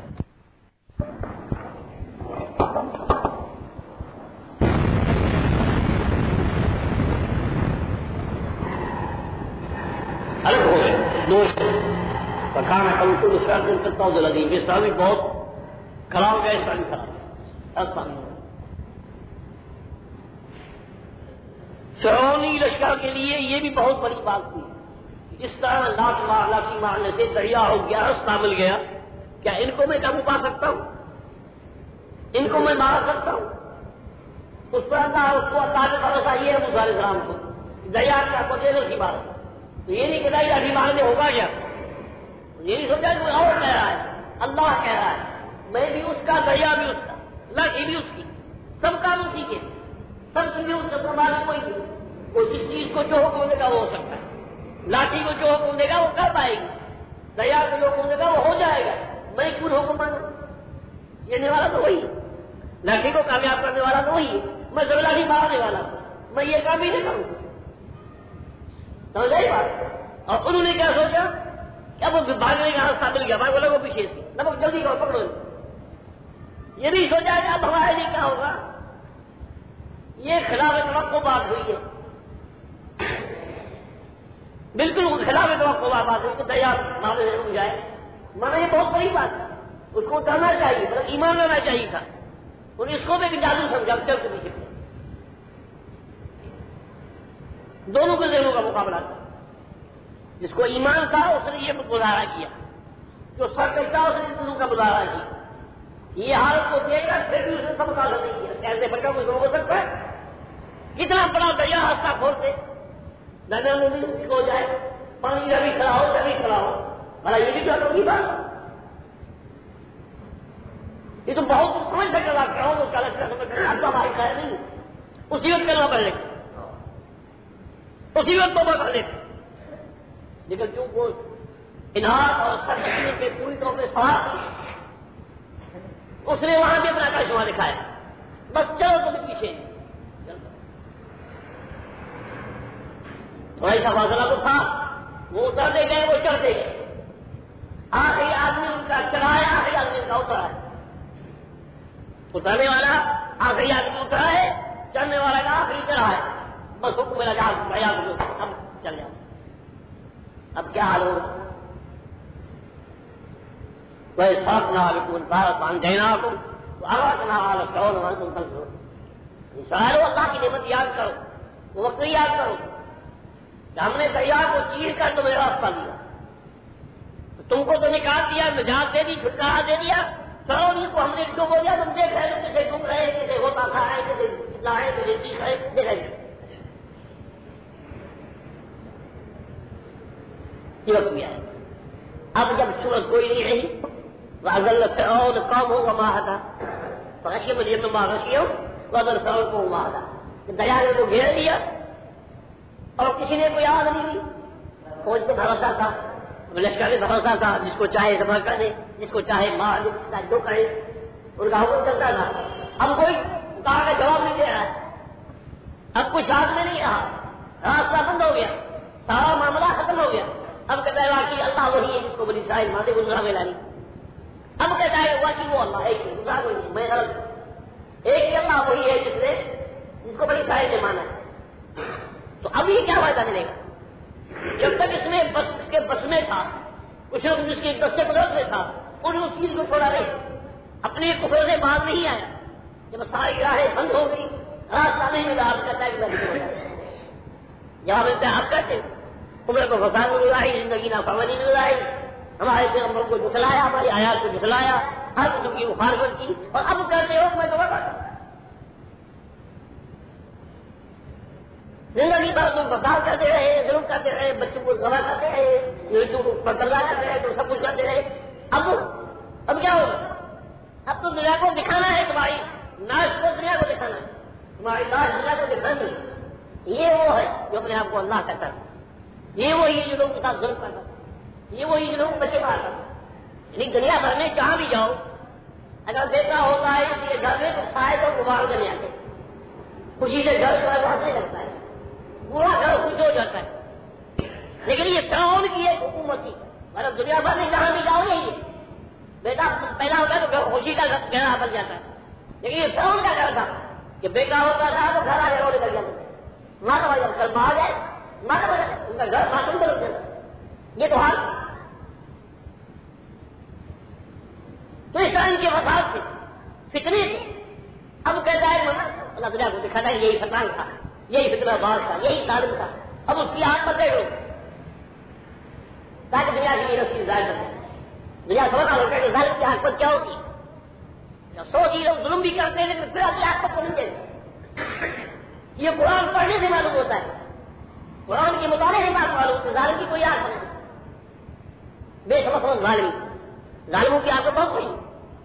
الگ ہو گئے دوست پکانا کم کو دوسرا دن کرتا ہوں لگی اس طرح بھی بہت خراب گیا، اس طرح بھی خراب فرعونی لشکر کے لیے یہ بھی بہت بڑی بات تھی. جس طرح لاٹھی مارنے سے دریا ہو گیا، رستہ مل گیا، کیا ان کو میں قابو پا سکتا ہوں؟ ان کو میں مار سکتا ہوں؟ اس پر اس کو طاقت بھروسہ یہ ہے موسیٰ علیہ السلام کو دریا کا پٹیلر کی بات. تو یہ نہیں کہتا ابھی مارنے ہوگا کیا، یہ نہیں سوچا کہ اور کہہ رہا ہے، اللہ کہہ رہا ہے میں بھی اس کا، دریا بھی اس کا، لاٹھی بھی اس کی، سب کام اسی کے، سب چیزیں اس سے پرمال کوئی نہیں. وہ جس چیز کو جو حکم دے گا وہ ہو سکتا ہے، لاٹھی کو جو حکم دے گا وہ کر پائے گی، دریا کو جو حکم دے گا وہ ہو جائے گا. میں کیوں حکم مانوں؟ دینے والا تو وہی ہے، لاٹھی کو کامیاب کرنے والا تو وہی ہے، میں جب لاٹھی مارنے والا ہوں، میں یہ کام ہی نہیں کروں. سمجھ آئی بات؟ اور انہوں نے کیا سوچا کہ اب وہ بھاگنے کا راستہ مل گیا، بھاگ لوگوں پیچھے سے نمک جلدی کرو پکڑو. یہ نہیں سوچا کہ اب ہمارے لیے کیا ہوگا. یہ خلاف توقع بات ہوئی ہے، بالکل خلاف توقع بات ہوئی کہ دریا مارنے سے رک جائے. مانا یہ بہت بڑی بات ہے، اس کو اترنا چاہیے، مطلب ایمان لانا چاہیے تھا. اور اس کو بھی ایک جادو سمجھا چل کے پیچھے دونوں کے ذہنوں کا مقابلہ تھا. جس کو ایمان تھا اس نے یہ مظاہرہ کیا، جو سرکش تھا اس نے دونوں کا مظاہرہ کیا. یہ حالت کو دے گا پھر بھی اس نے سب مقابلہ نہیں کیا. کیسے بچہ کوئی ہو سکتا ہے؟ کتنا بڑا دریا راستہ کھولتے دریا میں بھی ہو جائے، پانی کا بھی کھڑا ہو کبھی کھڑا ہو، بھلا یہ بھی کیا ہوگی بات؟ یہ تو بہت سمجھ سکتا تھا کہ اس کا لگتا سمجھ آپ کا بھائی خیر نہیں، اسی وقت کرنا پڑے گا، اسی وقت توبہ کر لیتے. لیکن چونکہ انہار اور سرکشی کے پوری طور پہ ساتھ اس نے وہاں بھی اپنا کرشمہ دکھایا. بس چلو تم پیچھے تو ایسا فاصلہ تو تھا، وہ اترتے گئے وہ چڑھتے گئے. آخری آدمی ان کا چڑھایا، آخری آدمی ان کا اترا ہے. اترنے والا آخری آدمی اترا ہے، چڑھنے والا کا آخری چڑھا ہے. بس حکم میرا جہاز اب چل جاؤ. اب کیا حال ہوگا؟ وہی فرق نہ بان دینا کو سارے اللہ کی نعمت یاد کرو، وہ وقت یاد کرو کہ ہم نے دریا کو چیر کر تمہیں راستہ دیا، تم کو تو نکال دیا، نجات دے دی، چھٹکارا دے دیا. سرونی کو ہم نے جو بولیا تم دیکھ رہے تھے، کسے گم رہے، کسے ہوتا تھا ہے، کسے چلا ہے، کسے چیز ہے، دیکھ رہے. یہ وقت بھی آئے. اب جب صورت کوئی نہیں رہی وَأَذَلَّ فِرْعَوْنُ قَوْمَهُ وَمَا هَدَىٰ فَغَشِيَ مَجْرِمًا مَا غَشِيَهُ وَأَذَلَّ فِرْعَوْنُ قَوْمَهُ وَمَا هَدَىٰ. دریا نے کو گھیر لیا اور کسی نے کوئی یاد نہیں دی. فوج پہ بھروسہ تھا، لشکر پہ بھروسہ تھا، جس کو چاہے ذبح کر دے، جس کو چاہے مار دے، جس کا جو کرے ان کا حکم چلتا تھا. اب کوئی کہا کا جواب نہیں دے رہا ہے، اب کچھ ہاتھ میں نہیں رہا، راستہ بند ہو گیا، سارا معاملہ ختم ہو گیا. اب کہتا ہے کہ اللہ وہی ہے جس کو بنی اسرائیل ماتے گزرا میں لانی. اب کہتا ہے ہوا کہ وہ اللہ ایک ہی، دوسرا کوئی نہیں، میں غلط، ایک ہی اللہ وہی ہے جس کو بنی اسرائیل نے مانا ہے. تو اب یہ کیا فائدہ ملے گا؟ جب تک اس میں بس اس کے بس میں تھا، کچھ لوگ جس کے دستے قدرت میں تھا، انہوں نے اس چیز کو چھوڑا نہیں، اپنے کفر سے باہر نہیں آیا. جب ساری راہیں بند ہو گئی، راستہ نہیں ملا، آپ کہتا ہے کہ جواب ملتا ہے آپ کہتے عمر کو فساد مل رہا ہے، زندگی نافرمانی مل رہا ہے، ہمارے پیغمبر کو جھٹلایا، ہماری آیات کو جھٹلایا، ہر قسم کی مخالفت کی، اور اب کہتے ہو میں تو بتا زندگی بھر تم فساد کرتے رہے، ظلم کرتے رہے، بچوں کو ذبح کرتے رہے، لڑکیوں کو پردہ کرتے رہے، تو سب کچھ کرتے رہے. اب کیا ہوگا؟ اب تو دنیا کو دکھانا ہے، تمہاری ناش کو دنیا کو دکھانا ہے، تمہاری لاش دنیا کو دکھانی ہے. یہ وہ ہے جو اپنے آپ کو اللہ کہتا ہے، یہ وہی ہے جو لوگوں کے ساتھ ظلم کرتا ہے، یہ وہی جو لوگوں کو بچے مارتا ہے. یعنی دنیا بھر میں جہاں بھی جاؤ، اگر دیکھا ہوتا ہے کہ گھر میں تو سائے تو غبار کرنے آتے، خوشی سے گھر جو ہے وہ ہنسنے لگتا ہے، پورا گھر خوش ہو جاتا ہے. لیکن یہ فرعون کی ایک حکومت تھی، مطلب دنیا بھر میں جہاں بھی جاؤ یہی ہے، بیٹا پیدا ہوتا ہے تو گھر خوشی کا گہرا بن جاتا ہے. لیکن یہ فرعون کا گھر تھا کہ بیٹا ہوتا تھا تو گھر آگے رونے لگ جاتا تھا، مانا بھائی کل ماں جائے مانا بھائی ان کا گھر ماتم بدل جاتا. یہ تو حال تو اس طرح ان کے وفات سے فتنے تھے. اب کہتا ہے اللہ دنیا کو دکھاتا ہے یہی فتان تھا، یہی فتنہ باز تھا، یہی ظالم تھا. اب اس کی آنکھ پر دیکھ لو تاکہ دنیا کی یہ رسی ظاہر کر دیں. دنیا سمجھا ہوتا ہے کہ ظالم کی آنکھ پر کیا ہوتی ہے. سوچ ہی لوگ ظلم بھی کرتے ہیں لیکن پھر اپنی آنکھ پر نہیں دیتے. یہ قرآن پڑھنے سے معلوم ہوتا ہے، قرآن کے مطالعے سے بات معلوم ہوتی ہے. ظالم کی کوئی آنکھ نہیں، بے سمجھ ظالموں کی آنکھ بہت ہوئی.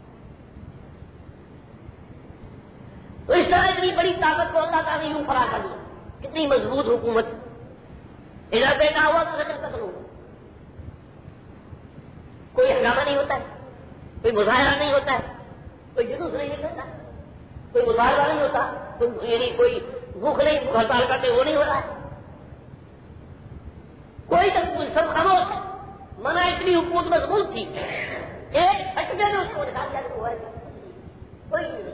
تو اس طرح اتنی بڑی طاقت کو اللہ تعالیٰ نے یوں فرا کر دیا. کتنی مضبوط حکومت. ادھر بیٹا ہوا تو ادھر قتل ہوا. کوئی ہنگامہ نہیں ہوتا ہے، کوئی مظاہرہ نہیں ہوتا ہے، کوئی جلوس نہیں نکلتا، کوئی مظاہرہ نہیں ہوتا، یعنی کوئی بھوک نہیں ہڑتال کرتے وہ نہیں ہو رہا ہے. کوئی سب خاموش ہے. منا اتنی حکومت مضبوط تھی، ایک اٹکے نے اس کو نکال دیا تو کوئی نہیں.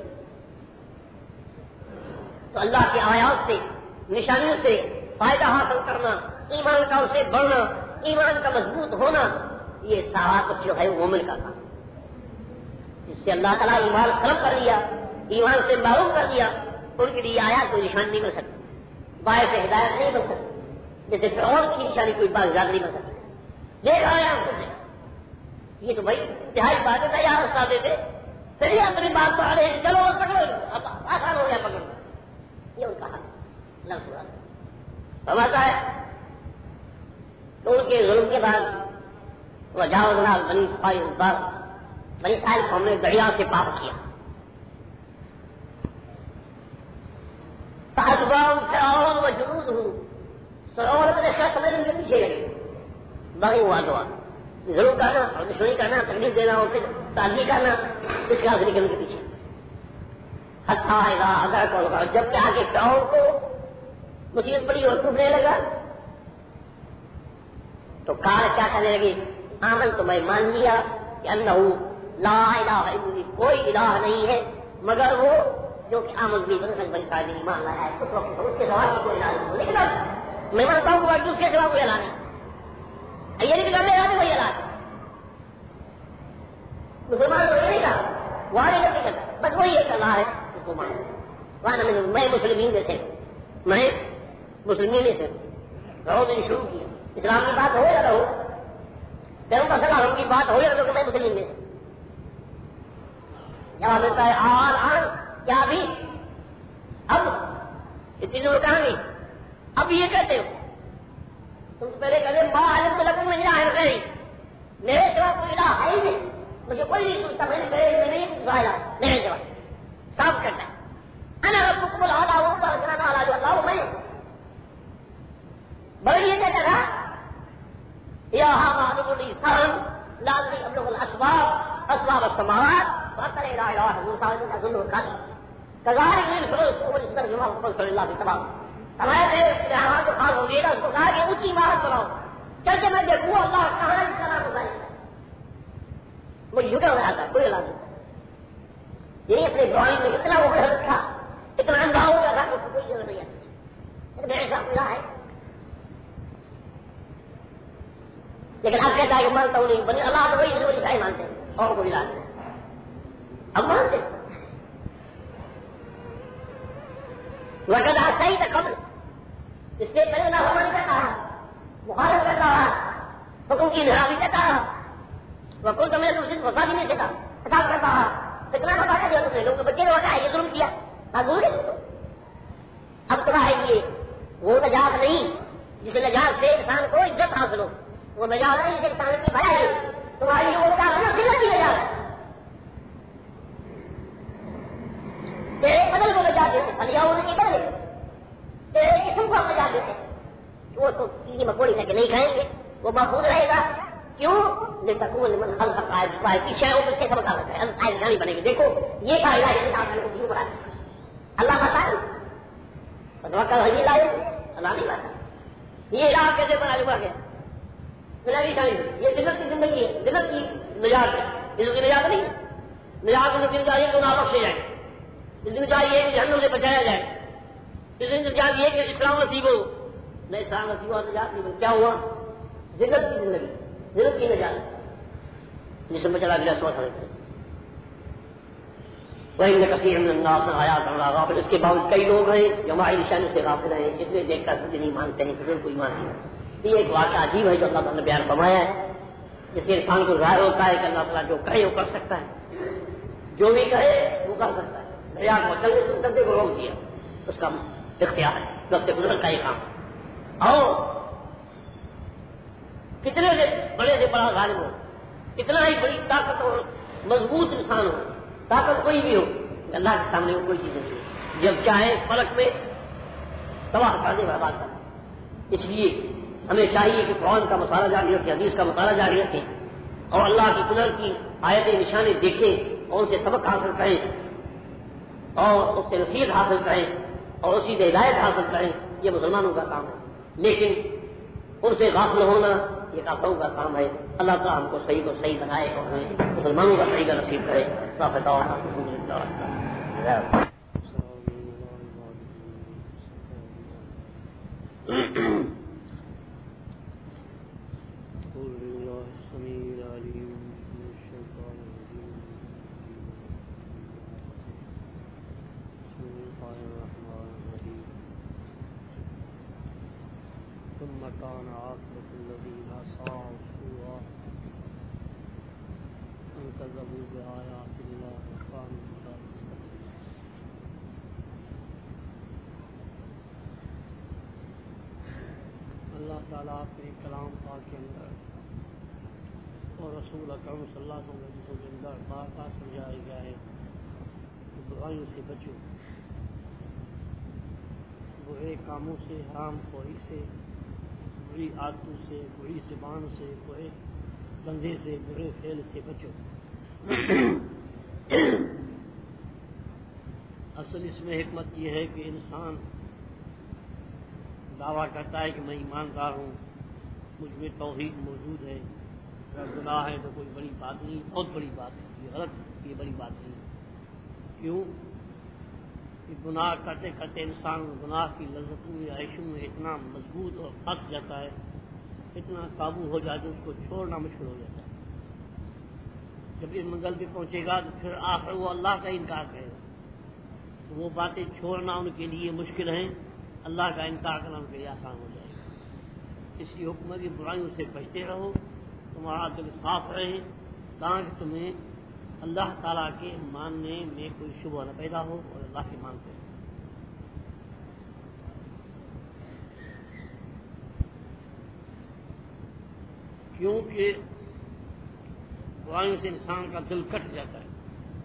تو اللہ کی آیات سے، نشانیوں سے فائدہ حاصل کرنا، ایمان کا اسے بڑھنا، ایمان کا مضبوط ہونا، یہ سارا کچھ جو ہے وہ مومن کا کام. جس سے اللہ تعالیٰ ایمان طلب کر لیا، ایمان سے معلوم کر لیا، ان کے لیے آیات کوئی نشان نہیں بن سکتی، باعث ہدایت نہیں بن سکتی. جیسے فرعون کی نشانی کوئی بات یاد نہیں بن سکتی. دیکھ آیا ہم کچھ یہ تو بھائی انتہائی بات ہے. یار رستہ دیتے چلیے اپنی بات تو آ رہے ہیں، چلو پکڑو، اب آسان ہو گیا پکڑو. یہ ان کا حق سمجھتا ہے. تو ان کے ظلم کے بعد وجاوزنا بنی اسرائیل قوم نے دریا سے پار کیا. فرعون و جنودہ، فرعون اپنے سمجھ ان کے پیچھے لگے. باقی ہوا دعا ضرور کرنا اور دشمنی کرنا، تکلیف دینا اور پھر تعزیہ کرنا، اس کے حاصل کرنے کے پیچھے. اگر جب کہ آگے فرعون کو مصیبت پڑی اور ڈوبنے لگا تو کار کیا کرنے لگی؟ آمن تو میں مان لیا کہ انہ لا الہ الا اللہ، کوئی الہ نہیں ہے مگر وہ جو کہ آمن بھی بن اسرائیل ایمان لایا ہے. اس وقت اس کے سوا کوئی الہ نہیں. لیکن اب میں مانتا ہوں کہ اس کے سوا کوئی الہ نہیں. یہ نہیں کہ میرا بھی کوئی الہ ہے. مسلمان تو یہ نہیں کہا، وہ نہیں کرتے بس وہی ایک اللہ ہے اس کو مان. میں مسلمین میں سے، میں مسلمین میں سے روز نے شروع کیا. اسلام کی بات ہو یا نہ ہو، پیروں کا سلام کی بات ہو یا نہ ہو، کہ میں مسلم میں سے جواب دیتا ہے آن کیا ابھی اب اتنی دور کہاں گئی؟ اب یہ کہتے ہو تم تو پہلے کہتے ماں عالم تو لگوں میں الہ ہے، میرے سوا کوئی الہ ہے ہی نہیں، مجھے کوئی نہیں سوچتا. میں نے کہے میں نہیں پوچھا الہ میرے جواب صاف کرتا ہے. انا ربکم الاعلی وانزلنا على الله میں بلکہ یہ کہتا تھا یا حامان ابن لي صبرا لعلي ابلغ اسباب السماوات فاطلع الى اله موسى فاظنه كذلك يفعل الانسان بما فعل الله بالتمام. ہمارے یہاں جو حال ہو گیا اس کو کہا کہ اونچی عمارت بناؤ، چل کے میں دیکھوں اللہ کہاں اس کا نام بتائے. وہ جھکا ہوا تھا، کوئی علاج نہیں. یہی اپنے ڈرائنگ میں اتنا وہ غلط تھا، اتنا اندھا ہو گیا تھا کہ کوئی ضرورت نہیں ہے. میرے ساتھ ملا ہے لیکن اب کہتا ہے کہ مانتا ہوں نہیں. بنی اللہ تو وہی ضروری ہے مانتے ہیں اور کوئی علاج نہیں. اب مانتے وقت صحیح تھا قبل، اس سے پہلے نہ ہونا کرتا رہا، مخالف کرتا رہا، حکم کی انحرافی کرتا رہا، وقت تو میرے دوسرے فساد نہیں دیتا، فساد کرتا رہا. اتنا بتا کر دیا تم نے لوگوں بچے نے بتایا یہ ظلم کیا بھول گئے. اب تمہارے لیے وہ نجات نہیں جس نجات سے انسان کو عزت حاصل ہو، وہ نجات نہیں جس انسان کی بھلائی ہے. تمہاری لیے وہ نجات ہے ذلت کی نجات ہے. تیرے بدل کو نجات دیتے بھلیا ہونے کے بدلے، تیرے جسم کو ہم نجات دیتے وہ تو کسی مکوڑی کر کے نہیں کھائیں گے، وہ محفوظ رہے گا. کیوں؟ لتكون لمن خلق قائد پیچھے وہ اس کے سبق آتا ہے قائد جانی بنے گی. دیکھو یہ کہا الہی کے ساتھ کو کیوں بنا اللہ بتائے توکل ہے لائے اللہ نہیں بتا. یہ الہ کیسے بنا لیا گیا؟ بنائی کہیں یہ جنت کی زندگی ہے، جنت کی نجات ہے. اس کی نجات نہیں، نجات میں دن چاہیے تو نہ بخشے جائے، اس دن چاہیے کہ جہنم سے بچایا جائے، اس دن چاہیے کہ اسلام نصیب ہو. نہیں اسلام نصیب ہوا نجات نہیں. کیا ہوا؟ جنت کی زندگی، جنت کی نجات جس میں چلا گیا سو سڑے. وَإِنَّ كَثِيرًا مِنَ النَّاسِ عَنْ آيَاتِنَا غَافِلُونَ. اس کے باوجود کئی لوگ ہیں جو ہماری نشانی سے غافل ہیں، اتنے دیکھ کر خود نہیں مانتے ہیں، پھر کوئی ایمان نہیں. یہ ایک واقعہ عجیب ہے جو اللہ تعالیٰ نے بیان فرمایا ہے. اس سے انسان کو ظاہر ہوتا ہے کہ اللہ تعالیٰ جو کہے وہ کر سکتا ہے، جو بھی کہے وہ کر سکتا ہے. دریا کو چلنے سے کرتے کو روک دیا، اس کا اختیار ہے، وقت گزر کا یہ کام. اور کتنے بڑے سے بڑا غالب ہو، کتنا ہی بڑی طاقت اور مضبوط انسان ہو، طاقت کوئی بھی ہو، اللہ کے سامنے وہ کوئی چیز نہیں ہے. جب چاہے فلک میں تباہ کر دے برباد کر دے. اس لیے ہمیں چاہیے کہ قرآن کا مطالعہ جاری رکھیں، حدیث کا مطالعہ جاری رکھیں، اور اللہ کی قدرت کی آیتیں نشانے دیکھیں اور ان سے سبق حاصل کریں اور اس سے نصیحت حاصل کریں اور اسی سے ہدایت حاصل کریں. یہ مسلمانوں کا کام ہے، لیکن ان سے غافل ہونا یہ کافروں کا کام ہے. اللہ تعالیٰ ہم کو صحیح کو صحیح بنائے اور ہمیں مسلمانوں کا صحیح کا نصیب کرے. ثم كان عاقبة الذين أساءوا السوء أن كذبوا بآيات الله وكانوا بها يستهزئون. اللہ تعالیٰ اپنے کلام پاک کے اندر اور رسول اکرم صلی اللہ علیہ وسلم کے اندر بار بار سمجھایا گیا ہے کہ برائیوں سے بچو، برے کاموں سے، حرام خوری سے، بری عادتوں سے، بری زبان سے، برے دھندے سے، برے فعل سے بچو. اصل اس میں حکمت یہ ہے کہ انسان دعویٰ کرتا ہے کہ میں ایماندار ہوں، مجھ میں توحید موجود ہے، اگر گناہ ہے تو کوئی بڑی بات نہیں، بہت بڑی بات ہے، یہ غلط، یہ بڑی بات نہیں. کیوں کہ گناہ کرتے کرتے انسان گناہ کی لذتوں یا عیشوں میں اتنا مضبوط اور پھنس جاتا ہے، اتنا قابو ہو جاتا ہے، اس کو چھوڑنا مشکل ہو جاتا ہے. جب اس منزل پہ پہنچے گا تو پھر آخر وہ اللہ کا انکار کرے گا. تو وہ باتیں چھوڑنا ان کے لیے مشکل ہیں، اللہ کا انکار کرنا ان کے لیے آسان ہو جائے گا. اس لیے حکومت کی برائیوں سے بچتے رہو، تمہارا دل صاف رہے، تاکہ تمہیں اللہ تعالیٰ کے ماننے میں کوئی شبہ نہ پیدا ہو اور اللہ کے مانتے رہو. کیونکہ برائیوں سے انسان کا دل کٹ جاتا ہے.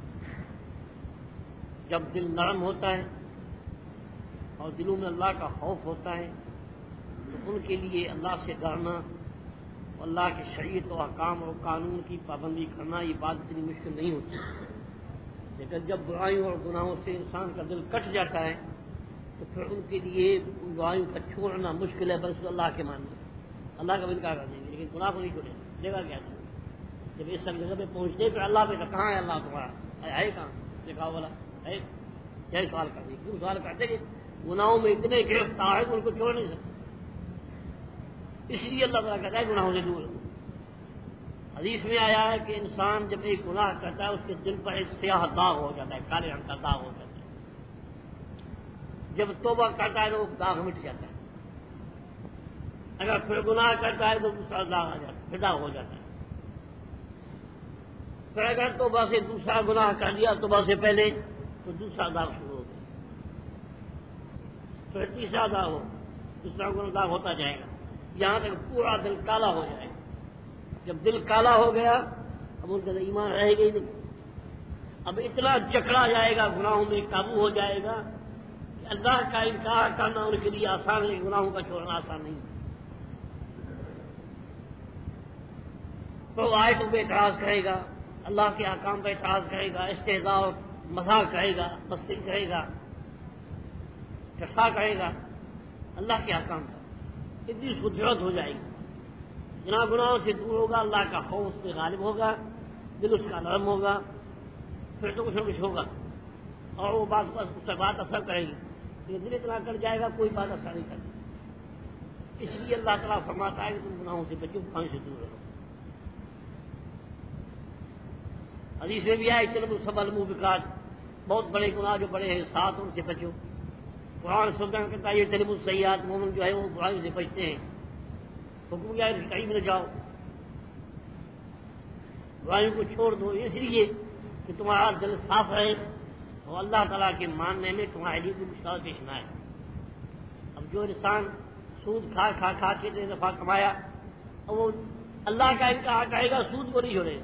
جب دل نرم ہوتا ہے اور دلوں میں اللہ کا خوف ہوتا ہے تو ان کے لیے اللہ سے ڈرنا، اللہ کی شریعت و احکام اور قانون کی پابندی کرنا یہ بات اتنی مشکل نہیں ہوتی. لیکن جب برائیوں اور گناہوں سے انسان کا دل کٹ جاتا ہے تو پھر ان کے لیے ان برائیوں کا چھوڑنا مشکل ہے، بس اللہ کے ماننا، اللہ کا بھی انکار کر دیں گے لیکن گناہ کو نہیں چھوڑیں گے. جگہ کیا ہے جب اس سب جگہ پہ پہنچتے پھر اللہ پہ کہاں ہے اللہ تمہارا ہے کہاں دیکھا والا ہے. کیا سوال کرتے کیوں سوال کرتے کہ گناہوں میں اتنے گرفتار ہے کہ ان کو چھوڑ نہیں سکتے. اس لیے اللہ تعالیٰ کہتا ہے گناہوں سے دور. حدیث میں آیا ہے کہ انسان جب ایک گناہ کرتا ہے اس کے دل پر ایک سیاہ داغ ہو جاتا ہے، کالے رنگ کا داغ ہو جاتا ہے. جب توبہ کرتا ہے تو وہ داغ مٹ جاتا ہے. اگر پھر گناہ کرتا ہے تو دوسرا داغ آ جاتا ہے، پھر داغ ہو جاتا ہے. پھر اگر توبہ سے دوسرا گناہ کر دیا توبہ سے پہلے تو دوسرا داغ شروع ہو گیا، پھر تیسرا داغ ہو، دوسرا داغ ہوتا جائے گا یہاں تک پورا دل کالا ہو جائے گا. جب دل کالا ہو گیا اب ان کا ایمان رہے گا ہی نہیں. اب اتنا جکڑا جائے گا، گناہوں میں قابو ہو جائے گا کہ اللہ کا انکار کرنا ان کے لیے آسان ہے، گناہوں کا چھوڑنا آسان نہیں. تو آیتوں پہ اعتراض کرے گا، اللہ کے احکام پہ اعتراض کرے گا، استہزاء اور مذاق کرے گا، مستی کرے گا، ٹھٹھا کرے گا اللہ کے احکام کا. اتنی ضرورت ہو جائے گی. گناہوں سے دور ہوگا، اللہ کا خوف اس پہ غالب ہوگا، دل اس کا نرم ہوگا، پھر تو کچھ نہ کچھ ہوگا اور وہ بات اس سے بات اثر کرے گی. لیکن دل اتنا کر جائے گا کوئی بات اثر نہیں کرتی. اس لیے اللہ تعالیٰ فرماتا ہے کہ تم گناہوں سے بچو، گناہوں سے دور رہو. حدیث میں بھی آئے چلو سب الموبقات، بہت بڑے گناہ جو بڑے ہیں 7 ان سے بچو. قرآن سلطان کہتا ہے یہ تجنب السیئات، مومن جو ہے وہ برائیوں سے بچتے ہیں. حکم کیا ہے قریب نہ جاؤ، برائیوں کو چھوڑ دو، اس لیے کہ تمہارا دل صاف رہے اور اللہ تعالیٰ کے ماننے میں تمہارے لیے کوئی مشکل پیش نہ آئے. اب جو انسان سود کھا کھا کھا کے 3 دفعہ کمایا اور وہ اللہ کا انکار کہے گا سود کو نہیں چھوڑے گا.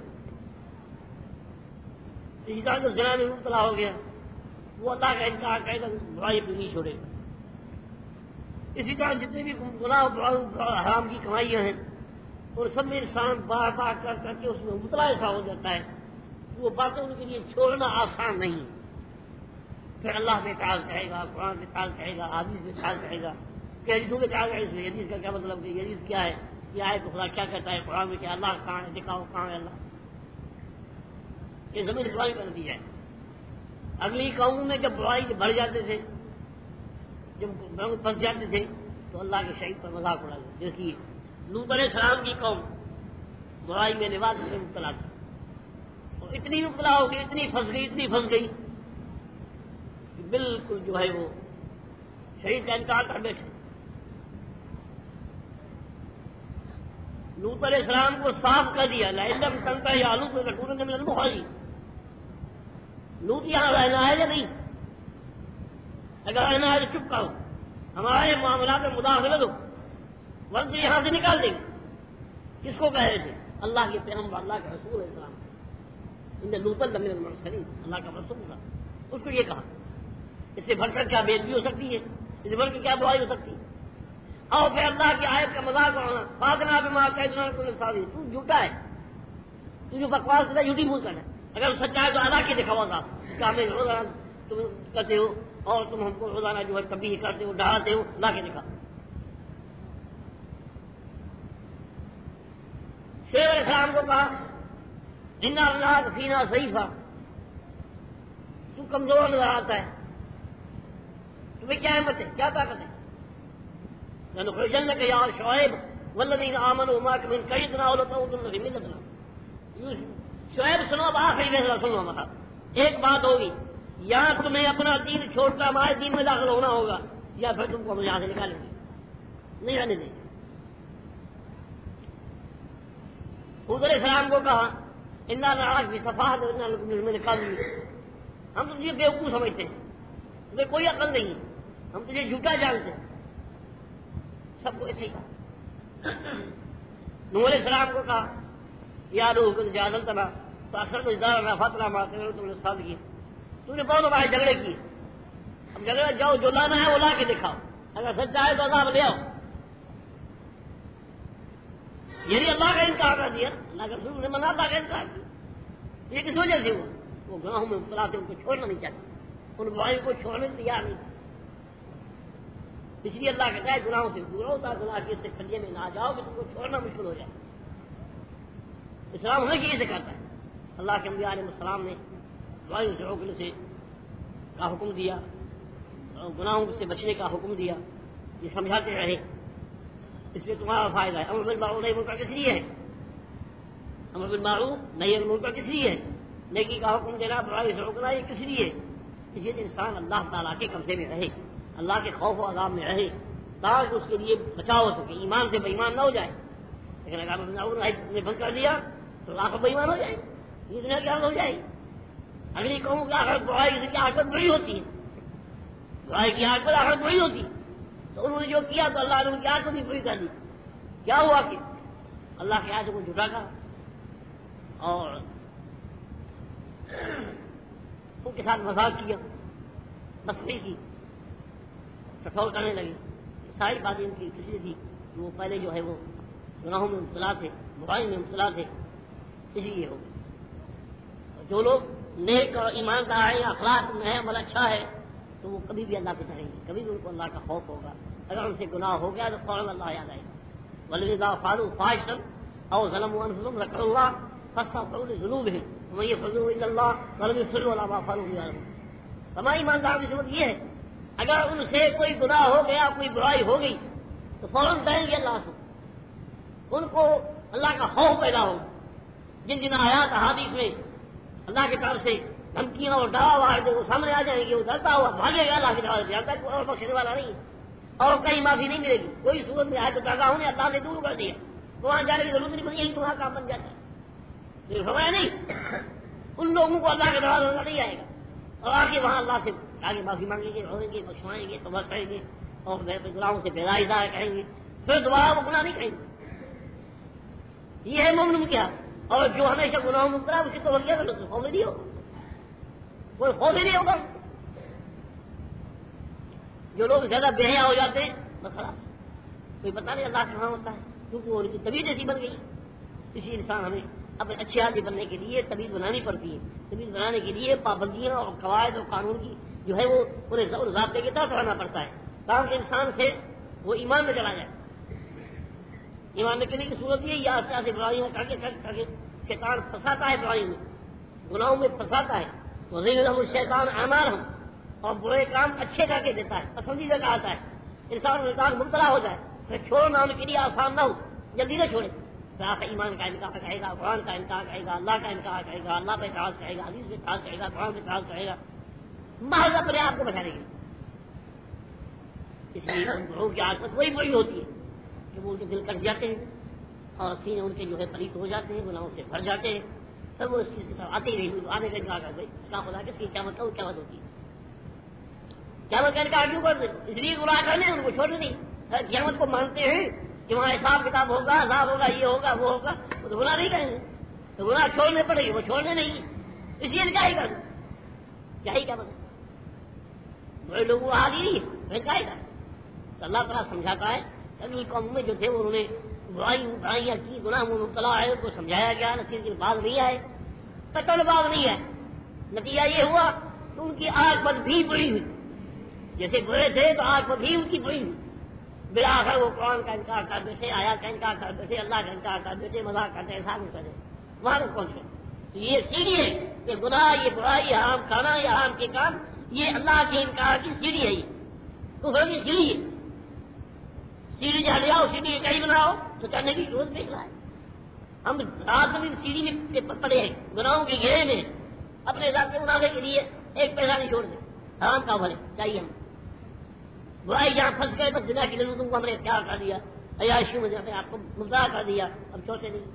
اسی طرح جو زنا میں مبتلا ہو گیا وہ اللہ کا انکار کرے گا برائی کو نہیں چھوڑے گا. اسی طرح جتنے بھی گناہ حرام کی کمائیاں ہیں اور سب میں انسان بار بار کر کر کے اس میں مبتلا ایسا ہو جاتا ہے وہ باتیں ان کے لیے چھوڑنا آسان نہیں. پھر اللہ پہ اعتراض کرے گا، قرآن پہ اعتراض کرے گا، حدیث پہ اعتراض کرے گا کہ حدیثوں پہ اعتراض کرے. اس میں حدیث کا کیا مطلب کہ حدیث کیا ہے، یہ آئے تو خدا کیا کہتا ہے، قرآن میں کیا اللہ کہاں ہے، دکھاؤ کہاں ہے اللہ. یہ زمین برائی کر دی ہے. اگلی قوموں میں جب برائی بڑھ جاتے تھے، جب پھنس جاتے تھے تو اللہ کے شہید پر مذاق اڑا دیا. دیکھیے لوط علیہ السلام کی قوم برائی میں لباس میں مبتلا تھی اور اتنی مبتلا ہو گئی، اتنی پھنس گئی کہ بالکل جو ہے وہ شہید کا انکار کر بیٹھے. لوط علیہ السلام کو صاف کر دیا لئن لم تنتہ یا لوط لتکونن من المخرجین. لوط یہاں رہنا ہے یا نہیں؟ اگر رہنا ہے تو چپ کرو، ہمارے معاملات میں مداخلت ہو ورنہ یہاں سے نکال دیں گے. کس کو کہہ رہے تھے؟ اللہ کے پیغمبر، اللہ کے رسول علیہ السلام. ان لوط لمن المرسلین، اللہ کا رسول تھا. اس کو یہ کہا. اس سے بڑھ کر کیا بےعزتی ہو سکتی ہے؟ اس سے بڑھ کر کیا برائی ہو سکتی ہے؟ اور پھر اللہ کی آیت کا مذاق اڑانا. فاتنا بما کہنا کل ساوی، تو جھوٹا ہے، تو جو بکواس کرتا ہے جھوٹی بول کر ہے. اگر سچا ہے تو اللہ کے دکھاوا تھا کہ ہمیں روزانہ تم کرتے ہو اور تم ہم کو روزانہ جو ہے کبھی کرتے ہو، ڈراتے ہو، اللہ کے دکھا. شعیب علیہ السلام کو کہا ان اللہ فینا ضعیفا، تو کمزور نظر آتا ہے، تمہیں کیا ہمت ہے، کیا طاقت ہے؟ لنخرجنک یا شعیب والذین آمنوا معک من قریتنا ولتعودن فی ملتنا. شعیب سنو، اب آخری فیصلہ سنو ہمارا. ایک بات ہوگی، یا تمہیں اپنا دین چھوڑ کر ہمارے دین میں داخل ہونا ہوگا یا پھر تم کو ہم یہاں سے نکالیں گے، نہیں آنے دیں. حود علیہ السلام کو کہا انا نراک فی صفاحۃ وانا لکم من الکاذبین، ہم تجھے بیوقوف سمجھتے ہیں، تمہیں کوئی عقل نہیں، ہم تجھے جھوٹا جانتے ہیں. سب کو ایسے ہی کہا. نوح علیہ السلام کو کہا یا روح قد جادلتنا فاکثرت جدالنا فاتنا ما کنتم من الصادقین، تم نے بہت بڑے جھگڑے کیے، اب جھگڑے جاؤ، جو لانا ہے وہ لا کے دکھاؤ، اگر سچا ہے تو عذاب لے آؤ. یعنی اللہ کا انکار کر دیا، اللہ کا رسول نے منع، اللہ کا انکار کیا. یہ کس وجہ سے ہوا؟ وہ گناہوں میں مبتلا تھے، ان کو چھوڑنا نہیں چاہتے، ان برائیوں کو چھوڑنے تیار نہیں. اس لیے اللہ کہتا ہے گناہوں سے دور ہوتا ہے، گناہ کے اس سے کھلیے میں نہ جاؤ کہ تم کو چھوڑنا مشکل ہو جائے. اسلام ہمیں یہ سکھاتا ہے. اللہ کے انبیاء علیہ السلام نے برائیوں سے روکنے سے کا حکم دیا، گناہوں سے بچنے کا حکم دیا، یہ سمجھاتے رہے. اس میں تمہارا فائدہ ہے. امر بالمعروف نہی منکر کس لیے ہے؟ امر بالمعروف نہی منکر کس لیے ہے؟ نیکی کا حکم دینا، برائی سے روکنا، یہ کس لیے؟ اس لیے انسان اللہ تعالیٰ کے قبضے میں رہے، اللہ کے خوف و عذاب میں رہے، تاکہ اس کے لیے بچاؤ ہو سکے، ایمان سے بے ایمان نہ ہو جائے. لیکن اگر نے بند کر دیا تو اللہ کو بے ایمان ہو جائے، یہ دنیا کی حالت ہو جائے. اگلی قوم کی آخرت برائی کی عاقبت بری ہوتی ہے، برائی کی عاقبت آخرت بری ہوتی ہے. تو انہوں نے جو کیا تو اللہ نے ان کی عاقبت بھی پوری کر دی. کیا ہوا کہ اللہ کے آیتوں کو جھٹا کہا اور ان کے ساتھ مذاق کیا، مسخری کی، ٹٹول کرنے لگے. ساری باتیں ان کی کس لیے تھی؟ وہ پہلے جو ہے وہ گناہوں میں مبتلا تھے، برائی میں مبتلا تھے، اس لیے ہو. جو لوگ نیک اور ایماندار ہیں، اخلاق میں ہے، عمل اچھا ہے، تو وہ کبھی بھی اللہ پہ چڑھیں گے، کبھی بھی ان کو اللہ کا خوف ہوگا. اگر ان سے گناہ ہو گیا تو فوراً اللہ یاد آئے گا. وَالَّذِينَ فَعَلُوا فَاحِشَةً أَوْ ظَلَمُوا أَنفُسَهُمْ ذَكَرُوا اللَّهَ فَاسْتَغْفَرُوا لِذُنُوبِهِمْ وَمَن يَغْفِرُ الذُّنُوبَ إِلَّا اللَّهُ وَلَمْ يُصِرُّوا عَلَىٰ مَا فَعَلُوا وَهُمْ يَعْلَمُونَ. تمام ایماندار کی صفت یہ ہے، اگر ان سے کوئی گناہ ہو گیا، کوئی برائی ہو گئی تو فوراً کہیں گے اللہ سے، ان کو اللہ کا خوف پیدا ہو. جن جن آیات احادیث میں اللہ کی طرف سے دھمکیاں اور ڈرا وہ سامنے آ جائیں گے، وہ ڈرتا ہوا بھاگے گا اللہ کی دعوت جانتا ہے اور بخشنے والا نہیں ہے، اور کہیں معافی نہیں ملے گی، کوئی صورت میں آئے تو درگاہوں نے اللہ نے دور کر دیا، تو وہاں جانے کی ضرورت نہیں پڑی، یہی تمہارا کام بن جاتا ہے۔ فرمایا نہیں، ان لوگوں کو اللہ کے دروازے نظر نہیں آئے گا، اور آگے وہاں اللہ سے آگے معافی مانگیں گے، روئیں گے، بخشوائیں گے، توبہ کریں گے، اور گناہوں سے بیداری ظاہر کریں گے، پھر دوبارہ وہ گناہ نہیں کریں گے۔ یہ ہے مومن کیا، اور جو ہمیشہ گناہوں میں مبتلا اسی کو وہ کیا کرو خوف نہیں ہوگا، کوئی خوف ہی نہیں ہوگا۔ جو لوگ زیادہ بے حیا ہو جاتے ہیں بس خلاص کوئی پتہ نہیں اللہ کہاں ہوتا ہے، کیونکہ وہ ان کی طبیعت ایسی بن گئی۔ اسی انسان ہمیں اپنے اچھے آدمی بننے کے لیے طبیعت بنانی پڑتی ہے، طبیعت بنانے کے لیے پابندیاں اور قواعد اور قانون کی جو ہے وہ پورے ضابطے کی طرف رہنا پڑتا ہے، تاکہ انسان سے وہ ایمان میں چلا جائے۔ ایمان میں کرنے کی صورت یہ آستے سے برائیاں کر کے شیطان پھنساتا ہے، برائیوں میں گناہوں میں پھنساتا ہے، تو ذل شیطان اعمالہم، اور برے کام اچھے کر کے دیتا ہے، پسندیدہ کہتا ہے، انسان مبتلا ہو جائے پھر چھوڑنا ان کے لیے آسان نہ ہو، جلدی نہ چھوڑے، پھر آپ ایمان کا انکار کرے گا، قرآن کا انکار کرے گا، اللہ کا انکار کرے گا، اللہ پہ اعتراض کرے گا، حدیث پہ اعتراض کرے گا، قرآن پہ اعتراض کرے گا، محض اپنے آپ کو بچانے کے لیے۔ اس لیے ان گروہ کی عادت وہی بڑی ہوتی ہے کہ وہ ان کے دل کٹ جاتے ہیں اور سینے ان کے جو ہے پلیت ہو جاتے ہیں، گناہوں سے بھر جاتے ہیں، تب وہ اس چیز کی طرف آتے ہی نہیں، آنے کا انکار کر دے، اس کا خدا کس کی کیا مطلب کیا بات ہوتی ہے، قیامت کا انکار کیوں کرتے؟ اس لیے گناہ کرنے ان کو چھوڑنے نہیں، قیامت کو مانتے ہیں کہ وہاں حساب کتاب ہوگا، عذاب ہوگا، یہ ہوگا وہ ہوگا، وہ تو گناہ نہیں کریں گے، تو گناہ چھوڑنے پڑے گی، وہ چھوڑنے نہیں، اس لیے کیا ہی کر کیا ہی کیا مطلب بڑے لوگوں حال ہی پھر کیا ہی کر، تو اللہ تعالیٰ سمجھاتا ہے اگلی قوم میں جو تھے انہوں نے برائیاں کی، گناہ میں مبتلا آئے، ان کو سمجھایا گیا، نتیجے کے بعد نہیں آئے، قتل بعد نہیں آئے، نتیجہ یہ ہوا کہ ان کی آگ بد بھی بڑی ہوئی، جیسے برے تھے تو آگ بد بھی ان کی بڑی ہوئی، بالآخر وہ قرآن کا انکار کر بیٹھے، آیات کا انکار کر بیٹھے، اللہ کا انکار کر بیٹھے، مذاق کرتے ہیں، ساتھ کرتے وہاں تک پہنچے۔ تو یہ سیڑھی ہے کہ گناہ، یہ برائی، حرام کھانا، یہ حرام کے کام، یہ اللہ کے انکار کی سیڑھی ہے، یہ کفر کی سیڑھی ہے۔ سیڑھی جہاں لے آؤ، سیڑھی کہیں بناؤ تو چڑھنے کی ضرورت نہیں ہے۔ ہم رات میں سیڑھی میں پڑے ہیں، گناہوں کے گھیرے میں، اپنے ذات کے منافع کے لیے ایک پیسہ نہیں چھوڑ دیں، حرام کا بھلے چاہیے ہم برائی جہاں پھنس گئے تو زنا کی ضرورتوں کو ہم نے اختیار کر دیا، عیاشیوں میں اپنے آپ کو مبتلا کر دیا، اب چھوٹے نہیں۔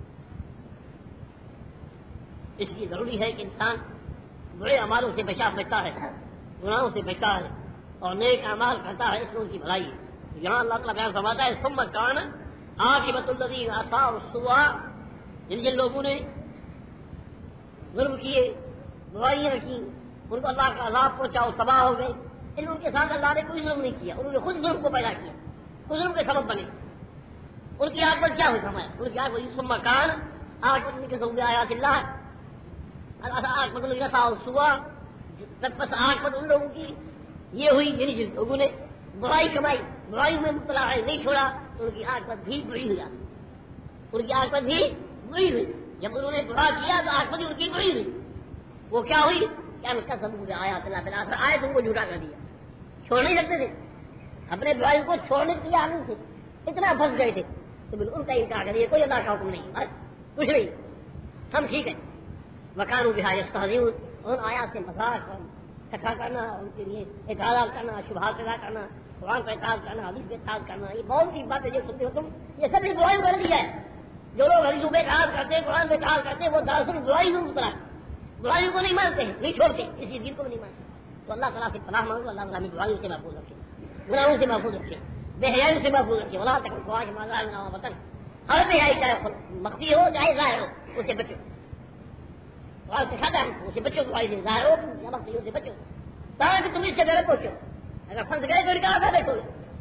اس لیے ضروری ہے کہ انسان برے اعمالوں سے بچتا ہے، گناہوں سے بچتا ہے اور نیک اعمال کرتا ہے، اس میں ان کی بھلائی ہے۔ یہاں اللہ تعالیٰ بیان فرماتا ہے ثم کان عاقبۃ الذین اساءوا السوء، جن لوگوں نے ظلم کیے، برائیاں کی، ان کو اللہ کا عذاب پہنچا اور تباہ ہو گئے، ان کے ساتھ اللہ نے کوئی ظلم نہیں کیا، انہوں نے خود ظلم کو پیدا کیا، خود ظلم کے سبب بنے، ان کی عاقبت کیا ہوئی؟ فرمایا ان کی عاقبت ثم کان عاقبۃ کے سبب آیات اللہ، عاقبۃ الذین اساءوا السوء، بس عاقبت ان لوگوں کی یہ ہوئی یعنی جن لوگوں نے برائی کمائی، برائی میں مبتلا ہے، نہیں چھوڑا، تو ان کی عاقبت بھی بری ہوئی، ان کی عاقبت بھی بری ہوئی۔ جب انہوں نے برا کیا تو عاقبت ان کی بری ہوئی، وہ کیا ہوئی؟ کیا ان کا سب آیات اللہ تعالیٰ آئے تو ان کو جھوٹا کر دیا، چھوڑ نہیں سکتے تھے، اپنے برائی کو چھوڑنے کے لیے آنے سے اتنا پھنس گئے تھے، تو بالکل ان کا انکار کریے، کوئی اللہ کا حکم نہیں، بس کچھ نہیں، ہم ٹھیک ہے۔ وکانوا بہا یستہزئون، ان آیات سے مذاق اور ٹھٹھا کرنا، ان کے لیے اعتراض کرنا، شبہات پیدا کرنا، قرآن پہ اعتراض کرنا، حدیث پہ اعتراض کرنا، یہ بہت سی باتیں جو سنتے ہو تم، یہ سب اس برائی کر دیا ہے۔ جو لوگ حدیثوں پہ اعتراض کرتے ہیں، قرآن پہ اعتراض کرتے ہیں، وہ دراصل برائی میں مبتلا، برائیوں کو نہیں مانتے ہیں، نہیں چھوڑتے، اسی دین کو نہیں مانتے۔ تو اللہ تعالیٰ سے پناہ مانگو، اللہ تعالیٰ ہمیں برائیوں سے محفوظ رکھے، گناہوں سے محفوظ رکھے، بے حیائی سے محفوظ رکھے، ولا تکن فواحش ما ظهر منها وما بطن، ہر بے حیائی چاہے مخفی ہو چاہے ظاہر ہو، اس سے بچو، قرآن سکھاتا ہے اس سے بچو، برائی سے ظاہر ہو یا مخفی ہو سے بچو، تاکہ تم اس سے ڈر پہنچو، اگر پھنس گئے تو نکالا تھا بیٹھو،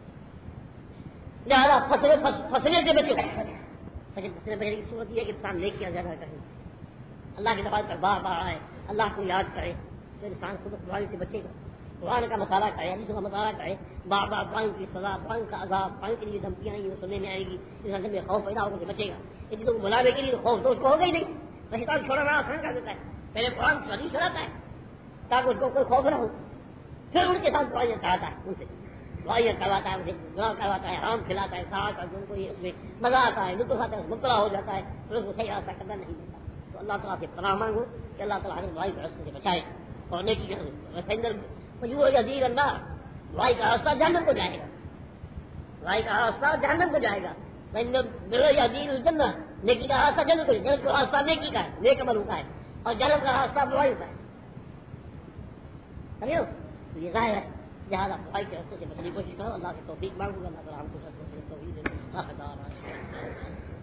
لہٰذا پھنسنے سے بچو۔ پھنسنے بچنے کی صورت یہ ہے کہ انسان نیکیاں زیادہ کرے، اللہ کی دعوت پر بار بار آئے، اللہ کو یاد کرے، تو انسان خود برائی سے بچے گا، قرآن کا مطالعہ کرے، حدیث کا مطالعہ کرے، بار بار برائی کی سزا، برائی کا عذاب، برائی کے لیے دھمکیاں یہ سننے میں آئے گی، انسان میں خوف پیدا ہوگا، بچے گا۔ ان چیزوں کو بلانے کے لیے خوف تو اس کو ہوگا ہی نہیں، شیطان چھوڑنا آسان کر دیتا ہے، پہلے قرآن کی حدیث سناتا ہے تاکہ اس کو کوئی خوف نہ ہو، پھر ان کے ساتھ برائیاں کراتا ہے، ان سے برائیاں کرواتا ہے، انہیں گناہ کرواتا ہے، حرام کھلاتا ہے، ساتھ ان کو یہ اس میں مزہ آتا ہے، لطف آتا ہے، مبتلا ہو جاتا ہے، پھر اس کو صحیح راستہ کرنا نہیں دیتا۔ تو اللہ تعالیٰ سے پناہ مانگو کہ اللہ تعالیٰ ہمیں دعائی کے راستے سے بچائے اور نیکی کے مجبور یزید اللہ دعائی کا راستہ جہنم کو جائے گا، دعائی کا راستہ جہنم کو جائے گا، یزید الجنہ نیکی کا راستہ جنت کو، جنت کا راستہ نیکی کا ہے، نیک عمل کا ہے، اور جنت کا راستہ دعائی کا ہے. سمجھو تو یہ ظاہر ہے. لہٰذا دعائی کے راستے سے بچنے کی کوشش کرو، اللہ سے توفیق مانگوں گا، اللہ تعالیٰ ہم کو توفیق دے.